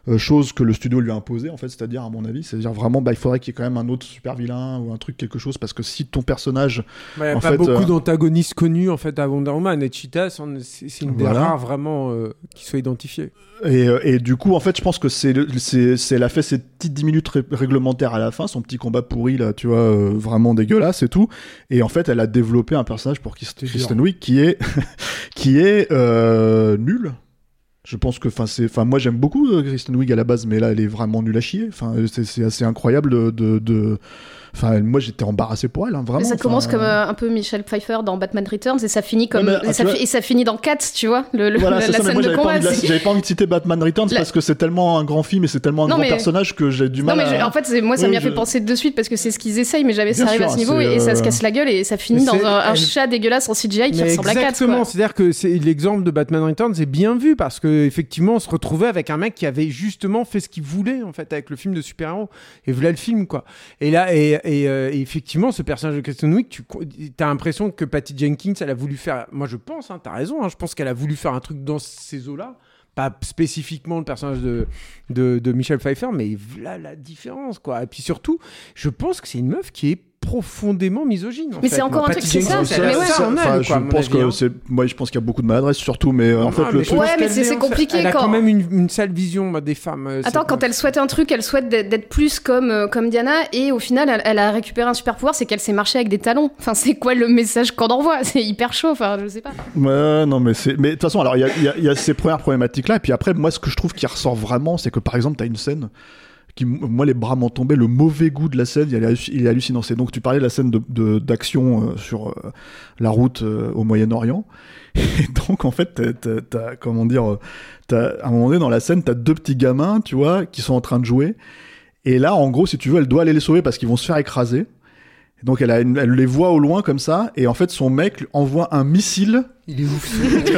Euh, chose que le studio lui a imposée en fait, c'est-à-dire à mon avis, c'est-à-dire vraiment bah il faudrait qu'il y ait quand même un autre super vilain ou un truc quelque chose, parce que si ton personnage bah, y a en pas fait, beaucoup euh... d'antagonistes connus en fait à Wonder Woman, et Cheetah c'est, c'est une des voilà. rares vraiment euh, qui soit identifiée. Et, et du coup en fait je pense que c'est, c'est, c'est elle a fait ses petites dix minutes ré- réglementaires à la fin, son petit combat pourri là, tu vois, euh, vraiment dégueulasse et tout, et en fait elle a développé un personnage pour Kristen Wiig qui est qui est euh, nul. Je pense que, enfin, c'est, enfin, moi j'aime beaucoup euh, Kristen Wiig à la base, mais là elle est vraiment nulle à chier. Enfin, c'est, c'est assez incroyable de, de, de... Enfin, moi j'étais embarrassé pour elle, hein, vraiment. Mais ça commence enfin, comme euh, un peu Michelle Pfeiffer dans Batman Returns et ça finit comme ouais, mais, et, ça vois... fi- et ça finit dans Cats, tu vois, le, le, voilà, la, c'est la ça, scène moi, de j'avais combat. Pas de, j'avais pas envie de citer Batman Returns la... parce que c'est tellement un grand film et c'est tellement un non, grand mais... personnage que j'ai du mal. Non mais à... je, en fait, c'est, moi ça oui, m'y a je... fait penser de suite parce que c'est ce qu'ils essayent, mais jamais Bien ça arrive sûr, à ce niveau et, euh... et ça se casse la gueule et ça finit dans un, un elle... chat dégueulasse en C G I qui mais ressemble à Cats. Exactement, c'est-à-dire que c'est, l'exemple de Batman Returns est bien vu parce que effectivement on se retrouvait avec un mec qui avait justement fait ce qu'il voulait en fait avec le film de super-héros et voilà le film quoi. Et là et, et, euh, et effectivement ce personnage de Kristen Wiig, tu as l'impression que Patty Jenkins elle a voulu faire, moi je pense, hein, t'as raison, hein, je pense qu'elle a voulu faire un truc dans ces eaux-là, pas spécifiquement le personnage de, de, de Michelle Pfeiffer, mais voilà la différence quoi. Et puis surtout, je pense que c'est une meuf qui est profondément misogyne. En mais fait. c'est encore moi, un truc, c'est ça. C'est mais ouais, ça en elle, je quoi, pense que avis, c'est, moi je pense qu'il y a beaucoup de maladresse surtout, mais non, en fait non, le mais truc. Ouais, mais c'est, c'est compliqué elle quand. a quand même une, une sale vision bah, des femmes. Euh, Attends, quand meuf. Elle souhaite un truc, elle souhaite d'être, d'être plus comme euh, comme Diana, et au final, elle, elle a récupéré un super pouvoir, c'est qu'elle sait marcher avec des talons. Enfin, c'est quoi le message qu'on envoie ? C'est hyper chaud. Enfin, je sais pas. Ouais, non, mais c'est, mais de toute façon, alors il y a, y, a, y a ces premières problématiques là, et puis après, moi, ce que je trouve qui ressort vraiment, c'est que par exemple, t'as une scène. Qui, moi les bras m'en tombaient, le mauvais goût de la scène il est, il est hallucinant. C'est donc tu parlais de la scène de, de, d'action euh, sur euh, la route euh, au Moyen-Orient, et donc en fait t'as, t'as, t'as comment dire t'as, à un moment donné dans la scène t'as deux petits gamins tu vois qui sont en train de jouer, et là en gros si tu veux elle doit aller les sauver parce qu'ils vont se faire écraser, et donc elle, a une, elle les voit au loin comme ça, et en fait son mec envoie un missile il est ouf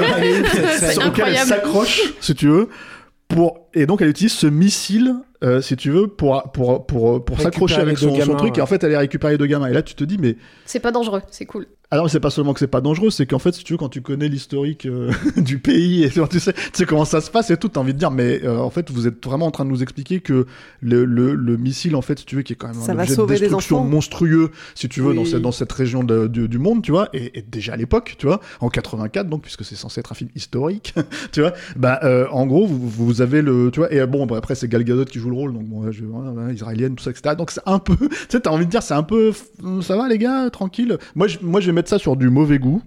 sur lequel elle s'accroche si tu veux pour... et donc elle utilise ce missile euh, si tu veux pour pour pour pour s'accrocher avec son, gamins, son truc ouais. Et en fait elle est récupérée les deux gamins, et là tu te dis mais c'est pas dangereux, c'est cool. Alors c'est pas seulement que c'est pas dangereux, c'est qu'en fait si tu veux quand tu connais l'historique euh, du pays et tu sais tu sais comment ça se passe et tout, t'as envie de dire mais euh, en fait vous êtes vraiment en train de nous expliquer que le le, le missile en fait si tu veux qui est quand même ça un va objet sauver de destruction monstrueux si tu veux oui. dans cette dans cette région de, de, du monde tu vois, et, et déjà à l'époque tu vois en quatre-vingt-quatre donc puisque c'est censé être un film historique tu vois bah euh, en gros vous, vous avez le tu vois, et bon bah, après c'est Gal Gadot qui joue le rôle donc bon je, voilà, israélienne tout ça etc, donc c'est un peu tu sais t'as envie de dire c'est un peu ça va les gars tranquille, moi je, moi je vais mettre ça sur du mauvais goût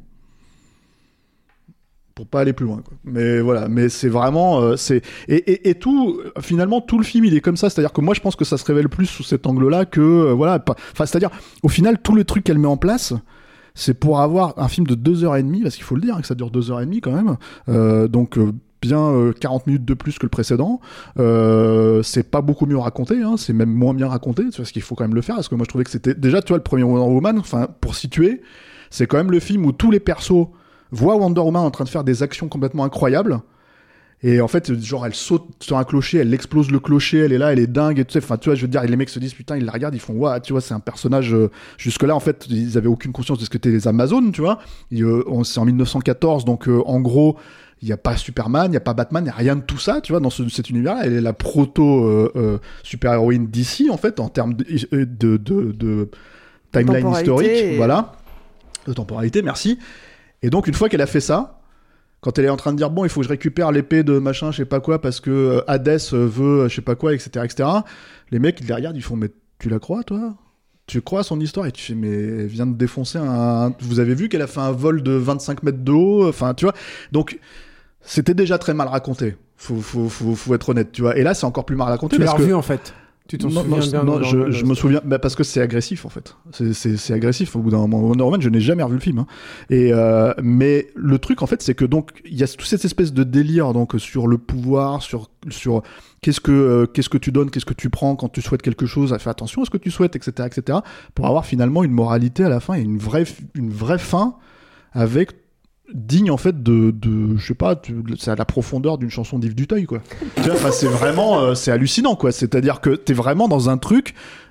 pour pas aller plus loin quoi. Mais voilà, mais c'est vraiment euh, c'est et, et, et tout finalement tout le film il est comme ça, c'est-à-dire que moi je pense que ça se révèle plus sous cet angle-là que euh, voilà, enfin c'est-à-dire au final tout le truc qu'elle met en place c'est pour avoir un film de deux heures et demie, parce qu'il faut le dire hein, que ça dure deux heures et demie quand même, euh, donc euh, bien euh, quarante minutes de plus que le précédent, euh, c'est pas beaucoup mieux raconté, hein, c'est même moins bien raconté, parce qu'il faut quand même le faire, parce que moi je trouvais que c'était déjà tu vois le premier Wonder Woman, enfin pour situer c'est quand même le film où tous les persos voient Wonder Woman en train de faire des actions complètement incroyables, et en fait genre elle saute sur un clocher, elle explose le clocher, elle est là, elle est dingue et tout ça, enfin tu vois je veux dire les mecs se disent putain ils la regardent, ils font waouh tu vois c'est un personnage euh, jusque là en fait ils avaient aucune conscience de ce que étaient les Amazones tu vois, et, euh, on, c'est en mille neuf cent quatorze donc euh, en gros il n'y a pas Superman, il n'y a pas Batman, il n'y a rien de tout ça, tu vois, dans ce, cet univers-là. Elle est la proto euh, euh, super-héroïne D C, en fait, en termes de, de, de, de timeline historique, et... voilà, de temporalité, merci. Et donc, une fois qu'elle a fait ça, quand elle est en train de dire, bon, il faut que je récupère l'épée de machin, je sais pas quoi, parce que euh, Hadès veut je sais pas quoi, et cetera, et cetera, les mecs, ils les regardent, ils font, mais tu la crois, toi ? Tu crois à son histoire? Et tu fais, mais elle vient de défoncer un... Vous avez vu qu'elle a fait un vol de vingt-cinq mètres de haut, enfin, tu vois. Donc... C'était déjà très mal raconté, faut, faut, faut, faut être honnête, tu vois. Et là, c'est encore plus mal raconté. Tu parce l'as que... revu en fait. Tu t'en non, souviens non, bien non, dans, je, dans, je dans me souviens, bah parce que c'est agressif en fait. C'est, c'est, c'est agressif au bout d'un moment. Wonder Woman, je n'ai jamais revu le film. Hein. Et euh, mais le truc en fait, c'est que donc il y a toute cette espèce de délire donc sur le pouvoir, sur sur qu'est-ce que euh, qu'est-ce que tu donnes, qu'est-ce que tu prends quand tu souhaites quelque chose. Fais attention à ce que tu souhaites, et cetera, et cetera. Pour avoir finalement une moralité à la fin et une vraie une vraie fin avec digne en fait de, de je sais pas, de, c'est à la profondeur d'une chanson d'Yves Duteuil quoi. Tu vois, enfin c'est vraiment euh, c'est hallucinant quoi. C'est-à-dire que t'es vraiment dans un truc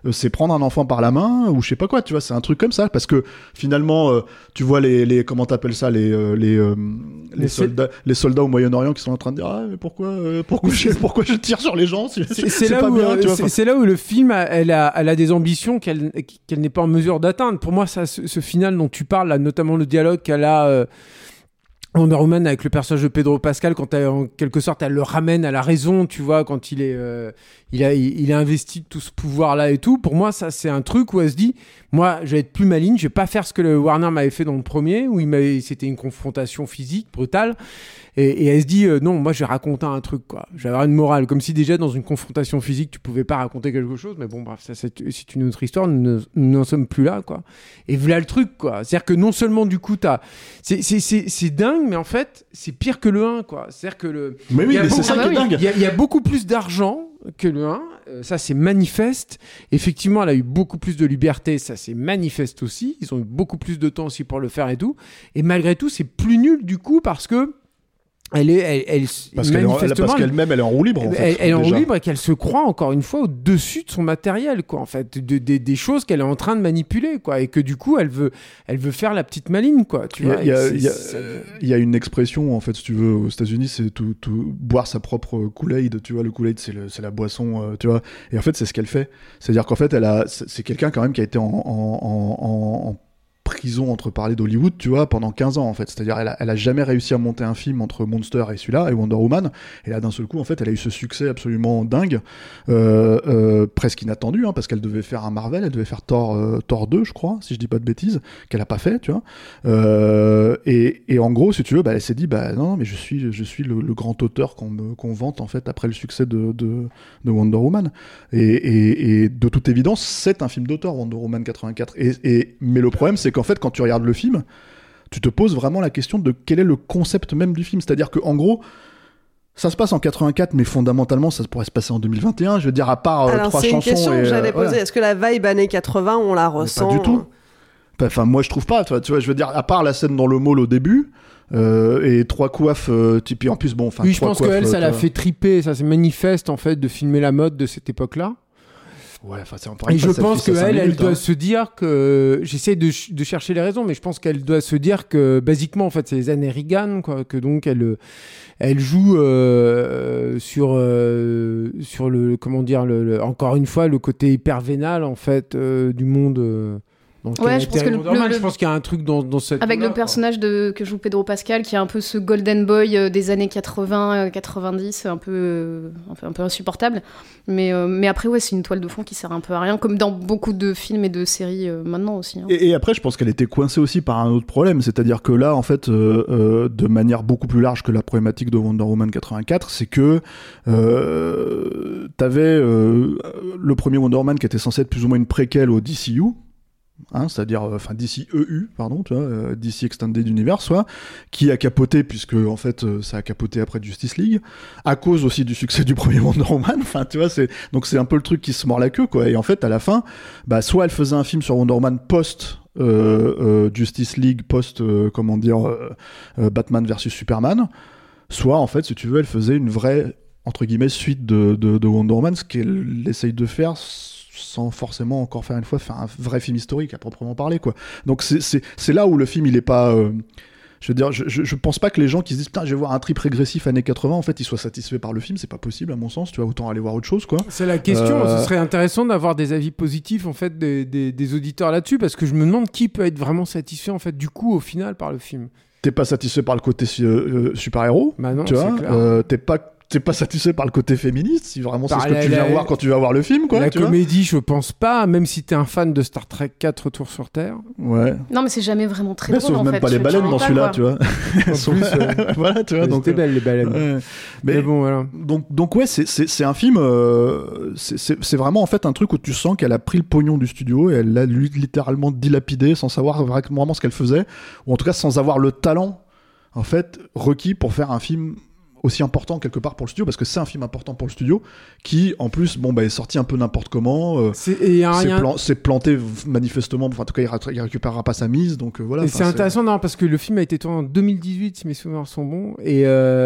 euh, c'est prendre un enfant par la main ou je sais pas quoi, tu vois, c'est un truc comme ça parce que finalement euh, tu vois les les comment t'appelles ça les euh, les euh, les, les soldats les soldats au Moyen-Orient qui sont en train de dire ah mais pourquoi euh, pourquoi je pourquoi je tire sur les gens c'est, c'est, c'est là où bien, euh, c'est, c'est là où le film a, elle a elle a des ambitions qu'elle qu'elle n'est pas en mesure d'atteindre. Pour moi ça ce, ce final dont tu parles là, notamment le dialogue qu'elle a euh, Wonder Woman avec le personnage de Pedro Pascal, quand elle, en quelque sorte elle le ramène à la raison, tu vois, quand il est euh, il a il, il est investi de tout ce pouvoir là et tout. Pour moi ça c'est un truc où elle se dit moi je vais être plus maligne, je vais pas faire ce que le Warner m'avait fait dans le premier où il m'avait c'était une confrontation physique brutale et, et elle se dit euh, non moi je vais raconter un truc quoi, je vais avoir une morale, comme si déjà dans une confrontation physique tu pouvais pas raconter quelque chose, mais bon bref ça c'est, c'est une autre histoire, nous n'en sommes plus là quoi. Et voilà le truc quoi, c'est à dire que non seulement du coup t'as c'est c'est c'est, c'est dingue, mais en fait c'est pire que le un quoi, c'est à dire que le mais oui mais c'est ça qui est dingue, il y, a, il y a beaucoup plus d'argent que le un, euh, ça c'est manifeste. Effectivement, elle a eu beaucoup plus de liberté, ça c'est manifeste aussi. Ils ont eu beaucoup plus de temps aussi pour le faire et tout. Et malgré tout, c'est plus nul du coup parce que elle est, elle, elle parce, qu'elle est, parce qu'elle-même elle est en roue libre. En fait, elle, elle est en roue libre et qu'elle se croit encore une fois au-dessus de son matériel, quoi. En fait, de, de, des choses qu'elle est en train de manipuler, quoi, et que du coup elle veut, elle veut faire la petite maligne, quoi. Tu vois. Il y a, il y a, il y a une expression en fait, si tu veux, aux États-Unis, c'est tout, tout boire sa propre Kool-Aid. Tu vois, le Kool-Aid, c'est, le, c'est la boisson, euh, tu vois. Et en fait, c'est ce qu'elle fait. C'est-à-dire qu'en fait, elle a, c'est quelqu'un quand même qui a été en, en, en, en prison entre parler d'Hollywood, tu vois, pendant quinze ans en fait. C'est-à-dire elle a, elle a jamais réussi à monter un film entre Monster et celui-là et Wonder Woman, et là d'un seul coup en fait elle a eu ce succès absolument dingue, euh, euh, presque inattendu, hein, parce qu'elle devait faire un Marvel, elle devait faire Thor, euh, Thor deux je crois, si je dis pas de bêtises, qu'elle a pas fait, tu vois, euh, et, et en gros si tu veux, bah, elle s'est dit bah non mais je suis, je suis le, le grand auteur qu'on, me, qu'on vante en fait après le succès de, de, de Wonder Woman, et, et, et de toute évidence c'est un film d'auteur Wonder Woman quatre-vingt-quatre, et, et, mais le problème c'est qu'en fait quand tu regardes le film tu te poses vraiment la question de quel est le concept même du film, c'est-à-dire que en gros ça se passe en quatre-vingt-quatre, mais fondamentalement ça pourrait se passer en deux mille vingt et un, je veux dire, à part euh, Alors, trois c'est chansons. Une question et, que j'allais euh, poser, voilà. Est-ce que la vibe années quatre-vingts on la ressent? Pas du tout. Enfin moi je trouve pas, tu vois, tu vois, je veux dire, à part la scène dans le mall au début euh, et trois coiffes, euh, puis en plus bon, enfin. Oui, je pense qu'elle ça l'a fait triper, ça c'est manifeste en fait de filmer la mode de cette époque-là. Ouais, enfin, c'est et je pense qu'elle, elle doit hein. se dire que j'essaie de, ch- de chercher les raisons, mais je pense qu'elle doit se dire que basiquement en fait c'est les années Reagan, quoi, que donc elle elle joue euh, sur euh, sur le comment dire le, le encore une fois le côté hyper vénal en fait euh, du monde. Euh, Donc, ouais, je pense, que le, le, le, je pense qu'il y a un truc dans, dans cette... Avec le personnage de, que joue Pedro Pascal, qui est un peu ce golden boy euh, des années quatre-vingts quatre-vingt-dix, un peu, euh, un peu, un peu insupportable. Mais, euh, mais après, ouais, c'est une toile de fond qui sert un peu à rien, comme dans beaucoup de films et de séries euh, maintenant aussi. Hein. Et, et après, je pense qu'elle était coincée aussi par un autre problème, c'est-à-dire que là, en fait, euh, euh, de manière beaucoup plus large que la problématique de Wonder Woman quatre-vingt-quatre, c'est que euh, t'avais euh, le premier Wonder Woman qui était censé être plus ou moins une préquelle au D C U, Hein, c'est-à-dire enfin D C E U pardon, tu vois, euh, D C Extended Universe, soit qui a capoté puisque en fait euh, ça a capoté après Justice League à cause aussi du succès du premier Wonder Woman. Enfin tu vois, c'est donc c'est un peu le truc qui se mord la queue quoi. Et en fait à la fin, bah soit elle faisait un film sur Wonder Woman post euh, euh, Justice League, post euh, comment dire euh, euh, Batman versus Superman, soit en fait si tu veux elle faisait une vraie entre guillemets suite de, de, de Wonder Woman, ce qu'elle essaye de faire sans forcément encore faire une fois faire un vrai film historique à proprement parler quoi. Donc c'est c'est c'est là où le film il est pas euh, je veux dire je, je je pense pas que les gens qui se disent putain je vais voir un trip régressif années quatre-vingts en fait ils soient satisfaits par le film, c'est pas possible à mon sens, tu vois, autant aller voir autre chose quoi. C'est la question, euh... ce serait intéressant d'avoir des avis positifs en fait des, des des auditeurs là-dessus, parce que je me demande qui peut être vraiment satisfait en fait du coup au final par le film. T'es pas satisfait par le côté euh, super-héros, bah non, tu vois, euh, t'es pas T'es pas satisfait par le côté féministe, si vraiment c'est bah, ce que la, tu viens la, voir quand tu vas voir le film, quoi. La tu comédie, vois je pense pas, même si t'es un fan de Star Trek quatre Retour sur Terre. Ouais. Non, mais c'est jamais vraiment très mais drôle, en même fait. pas les baleines dans celui-là, tu vois. En plus, euh... voilà, tu vois. Donc, c'était belle, les baleines. Ouais. Mais, mais bon, voilà. Donc, donc ouais, c'est, c'est, c'est un film, euh, c'est, c'est, c'est vraiment, en fait, un truc où tu sens qu'elle a pris le pognon du studio et elle l'a littéralement dilapidé sans savoir vraiment ce qu'elle faisait, ou en tout cas sans avoir le talent, en fait, requis pour faire un film aussi important quelque part pour le studio, parce que c'est un film important pour le studio, qui en plus bon bah est sorti un peu n'importe comment, euh, c'est, et un, c'est, plan- c'est planté manifestement, enfin en tout cas il, ra- il récupérera pas sa mise, donc euh, voilà. Et c'est intéressant non, parce que le film a été tourné en deux mille dix-huit si mes souvenirs sont bons, et,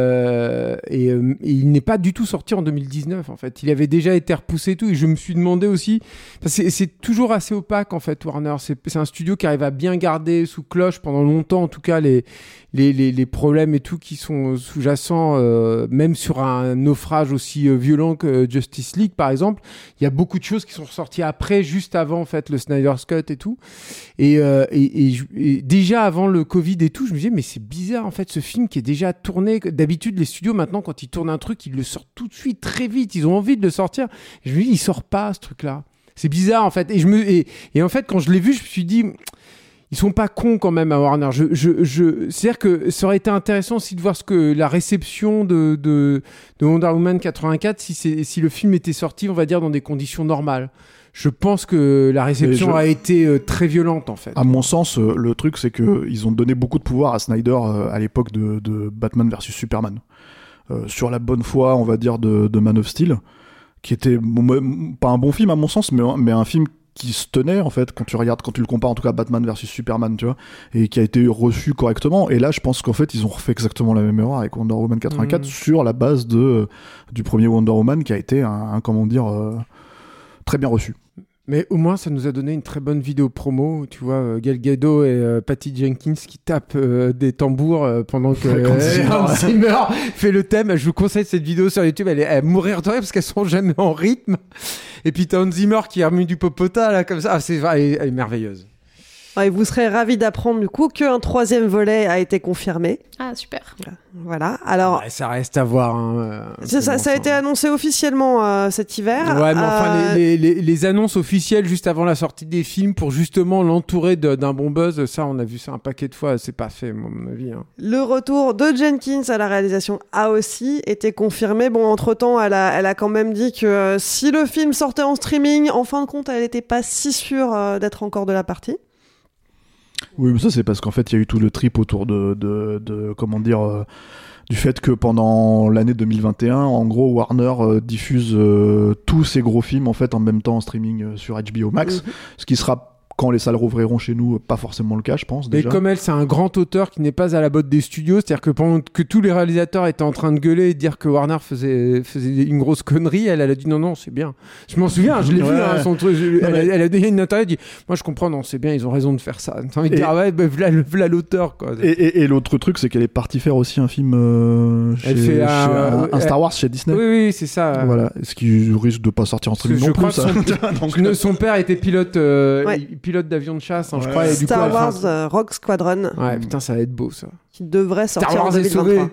euh, et, euh, et il n'est pas du tout sorti en deux mille dix-neuf en fait, il avait déjà été repoussé et tout, et je me suis demandé aussi, parce que c'est, c'est toujours assez opaque en fait Warner, c'est, c'est un studio qui arrive à bien garder sous cloche pendant longtemps en tout cas les Les, les, les problèmes et tout qui sont sous-jacents, euh, même sur un naufrage aussi euh, violent que Justice League par exemple, il y a beaucoup de choses qui sont ressorties après, juste avant en fait le Snyder's Cut et tout, et, euh, et, et, et déjà avant le Covid et tout, je me disais mais c'est bizarre en fait ce film qui est déjà tourné. D'habitude les studios maintenant quand ils tournent un truc ils le sortent tout de suite très vite, ils ont envie de le sortir, et je me dis il sort pas ce truc là, c'est bizarre en fait, et je me et, et en fait quand je l'ai vu je me suis dit ils sont pas cons quand même à Warner. Je, je, je, c'est-à-dire que ça aurait été intéressant aussi de voir ce que la réception de, de, de Wonder Woman quatre-vingt-quatre, si, c'est, si le film était sorti, on va dire, dans des conditions normales. Je pense que la réception je... a été euh, très violente en fait. À mon sens, euh, le truc c'est que ils ont donné beaucoup de pouvoir à Snyder euh, à l'époque de, de Batman versus Superman. Euh, sur la bonne foi, on va dire, de, de Man of Steel, qui était bon, pas un bon film à mon sens, mais, mais un film qui se tenait en fait quand tu regardes, quand tu le compares en tout cas Batman versus Superman, tu vois, et qui a été reçu correctement. Et là je pense qu'en fait ils ont refait exactement la même erreur avec Wonder Woman quatre-vingt-quatre mmh. sur la base de euh, du premier Wonder Woman qui a été un, un comment dire euh, très bien reçu. Mais au moins, ça nous a donné une très bonne vidéo promo. Tu vois, euh, Gal Gadot et euh, Patty Jenkins qui tapent euh, des tambours euh, pendant que euh, Hans Zimmer fait le thème. Je vous conseille cette vidéo sur YouTube. Elle est à mourir de rire parce qu'elles sont jamais en rythme. Et puis t'as Hans Zimmer qui a remis du popota là comme ça. Ah, c'est, elle, est, elle est merveilleuse. Ouais, vous serez ravis d'apprendre du coup qu'un troisième volet a été confirmé. Ah super. Voilà. Alors ouais, ça reste à voir. Hein, ça, ça, ça a été annoncé officiellement euh, cet hiver. Ouais, mais enfin euh... les, les, les annonces officielles juste avant la sortie des films pour justement l'entourer de, d'un bon buzz, ça on a vu ça un paquet de fois. C'est pas fait, à mon avis. Hein. Le retour de Jenkins à la réalisation a aussi été confirmé. Bon, entre temps, elle a, elle a quand même dit que euh, si le film sortait en streaming, en fin de compte, elle n'était pas si sûre euh, d'être encore de la partie. Oui, mais ça c'est parce qu'en fait il y a eu tout le trip autour de, de, de comment dire, euh, du fait que pendant l'année deux mille vingt et un, en gros Warner euh, diffuse euh, tous ses gros films en fait en même temps en streaming euh, sur H B O Max, mmh. ce qui sera quand les salles rouvriront chez nous, pas forcément le cas, je pense. Déjà. Et comme elle, c'est un grand auteur qui n'est pas à la botte des studios, c'est-à-dire que pendant que tous les réalisateurs étaient en train de gueuler et de dire que Warner faisait, faisait une grosse connerie, elle, elle a dit non, non, c'est bien. Je m'en souviens, je l'ai ouais. vu, hein, son truc. Je, elle, elle, elle a donné une interview, elle dit moi je comprends, non, c'est bien, ils ont raison de faire ça. T'as envie de dire, ah ouais, bah, voilà, voilà l'auteur, quoi. Et, et, et l'autre truc, c'est qu'elle est partie faire aussi un film euh, chez, elle fait chez un, un, un Star Wars chez Disney. Oui, oui, c'est ça. Voilà, ce qui risque de pas sortir en streaming non plus. Ça. Son, Donc, son père était pilote, euh, ouais. pilote d'avion de chasse. Hein, ouais. je crois, et du Star coup, Wars fin... euh, Rogue Squadron. Ouais, putain, ça va être beau ça. Qui devrait sortir Star Wars en deux mille vingt-trois.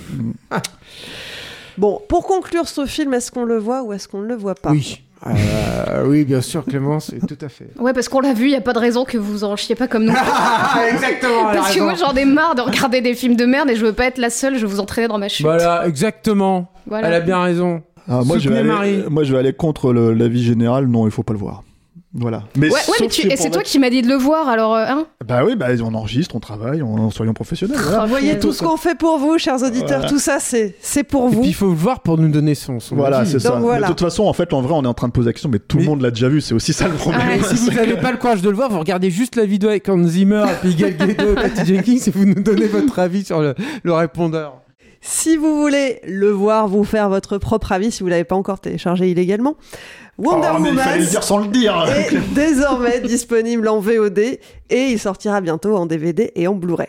Ah. Bon, pour conclure ce film, est-ce qu'on le voit ou est-ce qu'on ne le voit pas ? Oui. Euh, oui, bien sûr, Clémence, tout à fait. Ouais, parce qu'on l'a vu, il n'y a pas de raison que vous en chiez pas comme nous. Exactement. Parce que moi, j'en ai marre de regarder des films de merde et je veux pas être la seule, je veux vous entraîner dans ma chute. Voilà, exactement. Voilà. Elle a bien raison. Ah, moi, je vais aller, moi, je vais aller contre le, l'avis général. Non, il faut pas le voir. Voilà. Mais ouais, ouais mais tu, et c'est toi qui m'as dit de le voir, alors euh, hein Bah oui, bah on enregistre, on travaille, on, soyons professionnels. Voilà. Vous voyez tout ce qu'on fait pour vous, chers auditeurs, voilà. Tout ça, c'est, c'est pour vous. Et puis il faut le voir pour nous donner son, son Voilà, avis. c'est Donc, ça. voilà. Mais de toute façon, en fait, en vrai, on est en train de poser la question, mais tout mais... le monde l'a déjà vu, c'est aussi ça le problème. Ah, si vous n'avez pas le courage de le voir, vous regardez juste la vidéo avec Hans Zimmer, et puis Gal Gadot, Patty Jenkins, et vous nous donnez votre avis sur le, le répondeur. Si vous voulez le voir, vous faire votre propre avis, si vous ne l'avez pas encore téléchargé illégalement, Wonder oh, mais Woman il fallait le dire sans le dire. est désormais disponible en V O D et il sortira bientôt en D V D et en Blu-ray.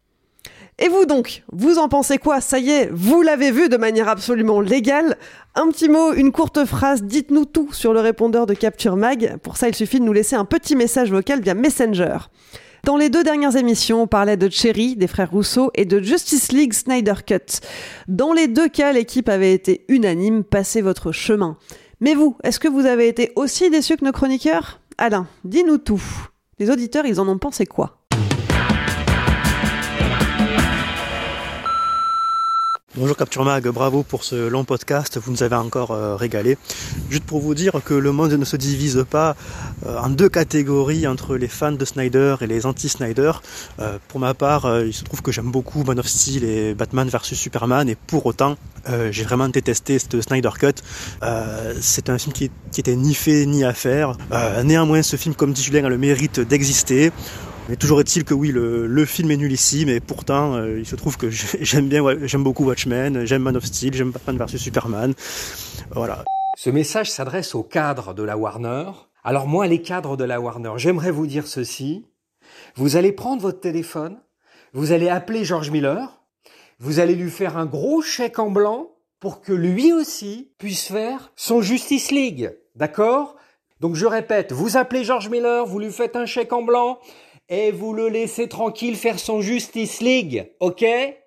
Et vous donc, vous en pensez quoi ? Ça y est, vous l'avez vu de manière absolument légale. Un petit mot, une courte phrase, dites-nous tout sur le répondeur de Capture Mag. Pour ça, il suffit de nous laisser un petit message vocal via Messenger. Dans les deux dernières émissions, on parlait de Cherry, des frères Russo, et de Justice League Snyder Cut. Dans les deux cas, l'équipe avait été unanime, passez votre chemin. Mais vous, est-ce que vous avez été aussi déçus que nos chroniqueurs ? Alain, dis-nous tout. Les auditeurs, ils en ont pensé quoi ? Bonjour Capture Mag, bravo pour ce long podcast, vous nous avez encore euh, régalé. Juste pour vous dire que le monde ne se divise pas euh, en deux catégories entre les fans de Snyder et les anti-Snyder. Euh, pour ma part, euh, il se trouve que j'aime beaucoup Man of Steel et Batman versus Superman, et pour autant, euh, j'ai vraiment détesté cette Snyder Cut. Euh, c'est un film qui, qui était ni fait ni à faire. Euh, néanmoins, ce film, comme dit Julien, a le mérite d'exister. Mais toujours est-il que oui, le, le film est nul ici, mais pourtant, euh, il se trouve que j'aime bien, j'aime beaucoup Watchmen, j'aime Man of Steel, j'aime Batman versus Superman, voilà. Ce message s'adresse aux cadres de la Warner. Alors moi, les cadres de la Warner, j'aimerais vous dire ceci. Vous allez prendre votre téléphone, vous allez appeler George Miller, vous allez lui faire un gros chèque en blanc pour que lui aussi puisse faire son Justice League, d'accord ? Donc je répète, vous appelez George Miller, vous lui faites un chèque en blanc, et vous le laissez tranquille faire son Justice League, ok?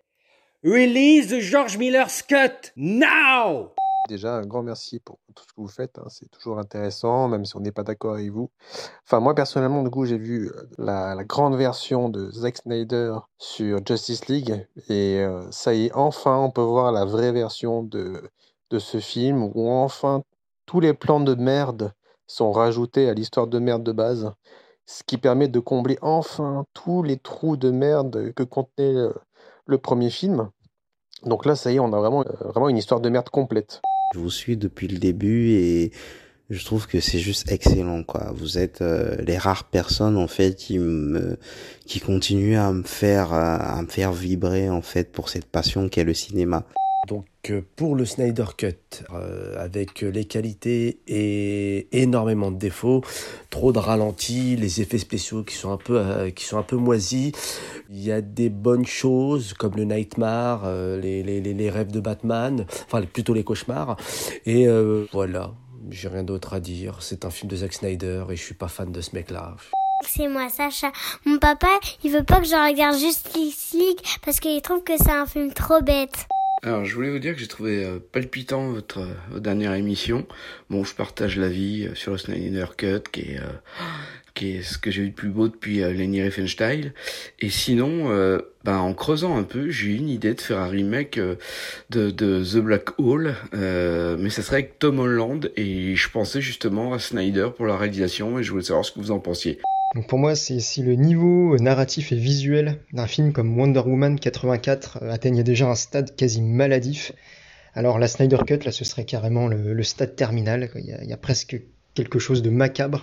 Release the George Miller's cut, now! Déjà, un grand merci pour tout ce que vous faites, hein. C'est toujours intéressant, même si on n'est pas d'accord avec vous. Enfin, moi, personnellement, du coup, j'ai vu la, la grande version de Zack Snyder sur Justice League, et euh, ça y est, enfin, on peut voir la vraie version de, de ce film, où enfin, tous les plans de merde sont rajoutés à l'histoire de merde de base. Ce qui permet de combler enfin tous les trous de merde que contenait le, le premier film. Donc là, ça y est, on a vraiment, vraiment une histoire de merde complète. Je vous suis depuis le début et je trouve que c'est juste excellent, quoi. Vous êtes euh, les rares personnes, en fait, qui me, qui continuent à me faire, à me faire vibrer, en fait, pour cette passion qu'est le cinéma. Donc pour le Snyder Cut, euh, avec les qualités et énormément de défauts, trop de ralentis, les effets spéciaux qui sont un peu euh, qui sont un peu moisis. Il y a des bonnes choses comme le Nightmare, euh, les, les les rêves de Batman, enfin plutôt les cauchemars. Et euh, voilà, j'ai rien d'autre à dire. C'est un film de Zack Snyder et je suis pas fan de ce mec-là. C'est moi, Sacha. Mon papa, il veut pas que je regarde Justice League parce qu'il trouve que c'est un film trop bête. Alors, je voulais vous dire que j'ai trouvé euh, palpitant votre, euh, votre dernière émission. Bon, je partage l'avis euh, sur le Snyder Cut, qui est, euh, qui est ce que j'ai vu de plus beau depuis euh, Leni Riefenstahl. Et sinon, euh, ben, en creusant un peu, j'ai eu une idée de faire un remake euh, de, de The Black Hole, euh, mais ça serait avec Tom Holland, et je pensais justement à Snyder pour la réalisation, et je voulais savoir ce que vous en pensiez. Donc pour moi, c'est si le niveau narratif et visuel d'un film comme Wonder Woman quatre-vingt-quatre atteignait déjà un stade quasi maladif, alors la Snyder Cut, là, ce serait carrément le, le stade terminal. Il y, a, il y a presque quelque chose de macabre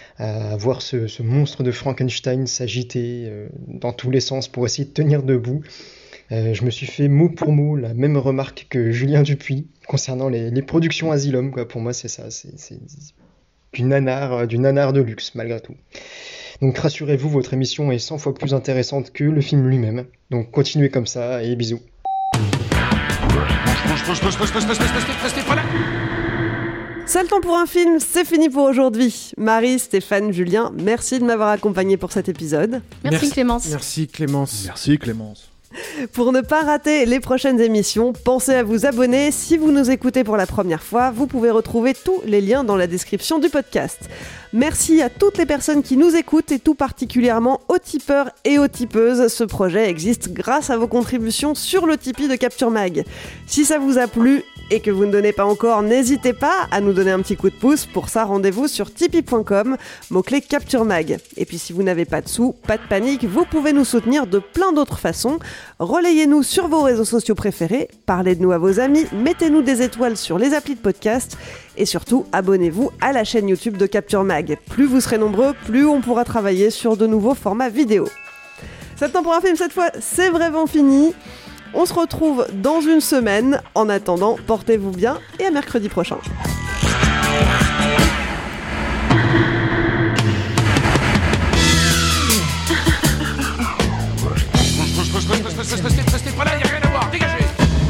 à voir ce, ce monstre de Frankenstein s'agiter euh, dans tous les sens pour essayer de tenir debout. Euh, je me suis fait mot pour mot la même remarque que Julien Dupuis concernant les, les productions Asylum, quoi. Pour moi, c'est ça, c'est... c'est... Du nanar, du nanar de luxe, malgré tout. Donc rassurez-vous, votre émission est cent fois plus intéressante que le film lui-même. Donc continuez comme ça et bisous. Seul temps pour un film, c'est fini pour aujourd'hui. Marie, Stéphane, Julien, merci de m'avoir accompagné pour cet épisode. Merci, merci Clémence. Merci Clémence. Merci Clémence. Pour ne pas rater les prochaines émissions, pensez à vous abonner. Si vous nous écoutez pour la première fois, vous pouvez retrouver tous les liens dans la description du podcast. Merci à toutes les personnes qui nous écoutent et tout particulièrement aux tipeurs et aux tipeuses. Ce projet existe grâce à vos contributions sur le Tipeee de Capture Mag. Si ça vous a plu et que vous ne donnez pas encore, n'hésitez pas à nous donner un petit coup de pouce. Pour ça, rendez-vous sur tipeee point com, mot-clé Capture Mag. Et puis si vous n'avez pas de sous, pas de panique, vous pouvez nous soutenir de plein d'autres façons. Relayez-nous sur vos réseaux sociaux préférés, parlez de nous à vos amis, mettez-nous des étoiles sur les applis de podcast et surtout, abonnez-vous à la chaîne YouTube de Capture Mag. Plus vous serez nombreux, plus on pourra travailler sur de nouveaux formats vidéo. C'est le temps pour un film cette fois, c'est vraiment fini. On se retrouve dans une semaine. En attendant, portez-vous bien et à mercredi prochain. Restez pas là, y'a rien à voir, dégagez!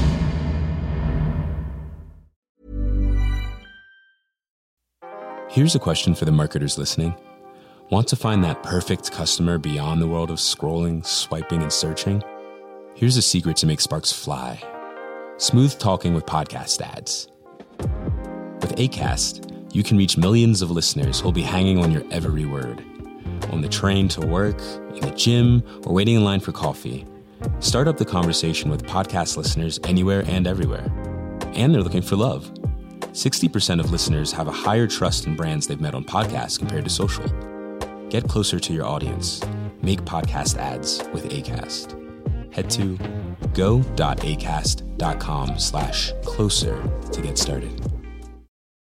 Here's a question for the marketers listening. Want to find that perfect customer beyond the world of scrolling, swiping, and searching? Here's a secret to make sparks fly. Smooth talking with podcast ads. With Acast, you can reach millions of listeners who'll be hanging on your every word. On the train to work, in the gym, or waiting in line for coffee, Start up the conversation with podcast listeners anywhere and everywhere. And they're looking for love. sixty percent of listeners have a higher trust in brands they've met on podcasts compared to social. Get closer to your audience. Make podcast ads with Acast. Head to go.acast.com slash closer to get started.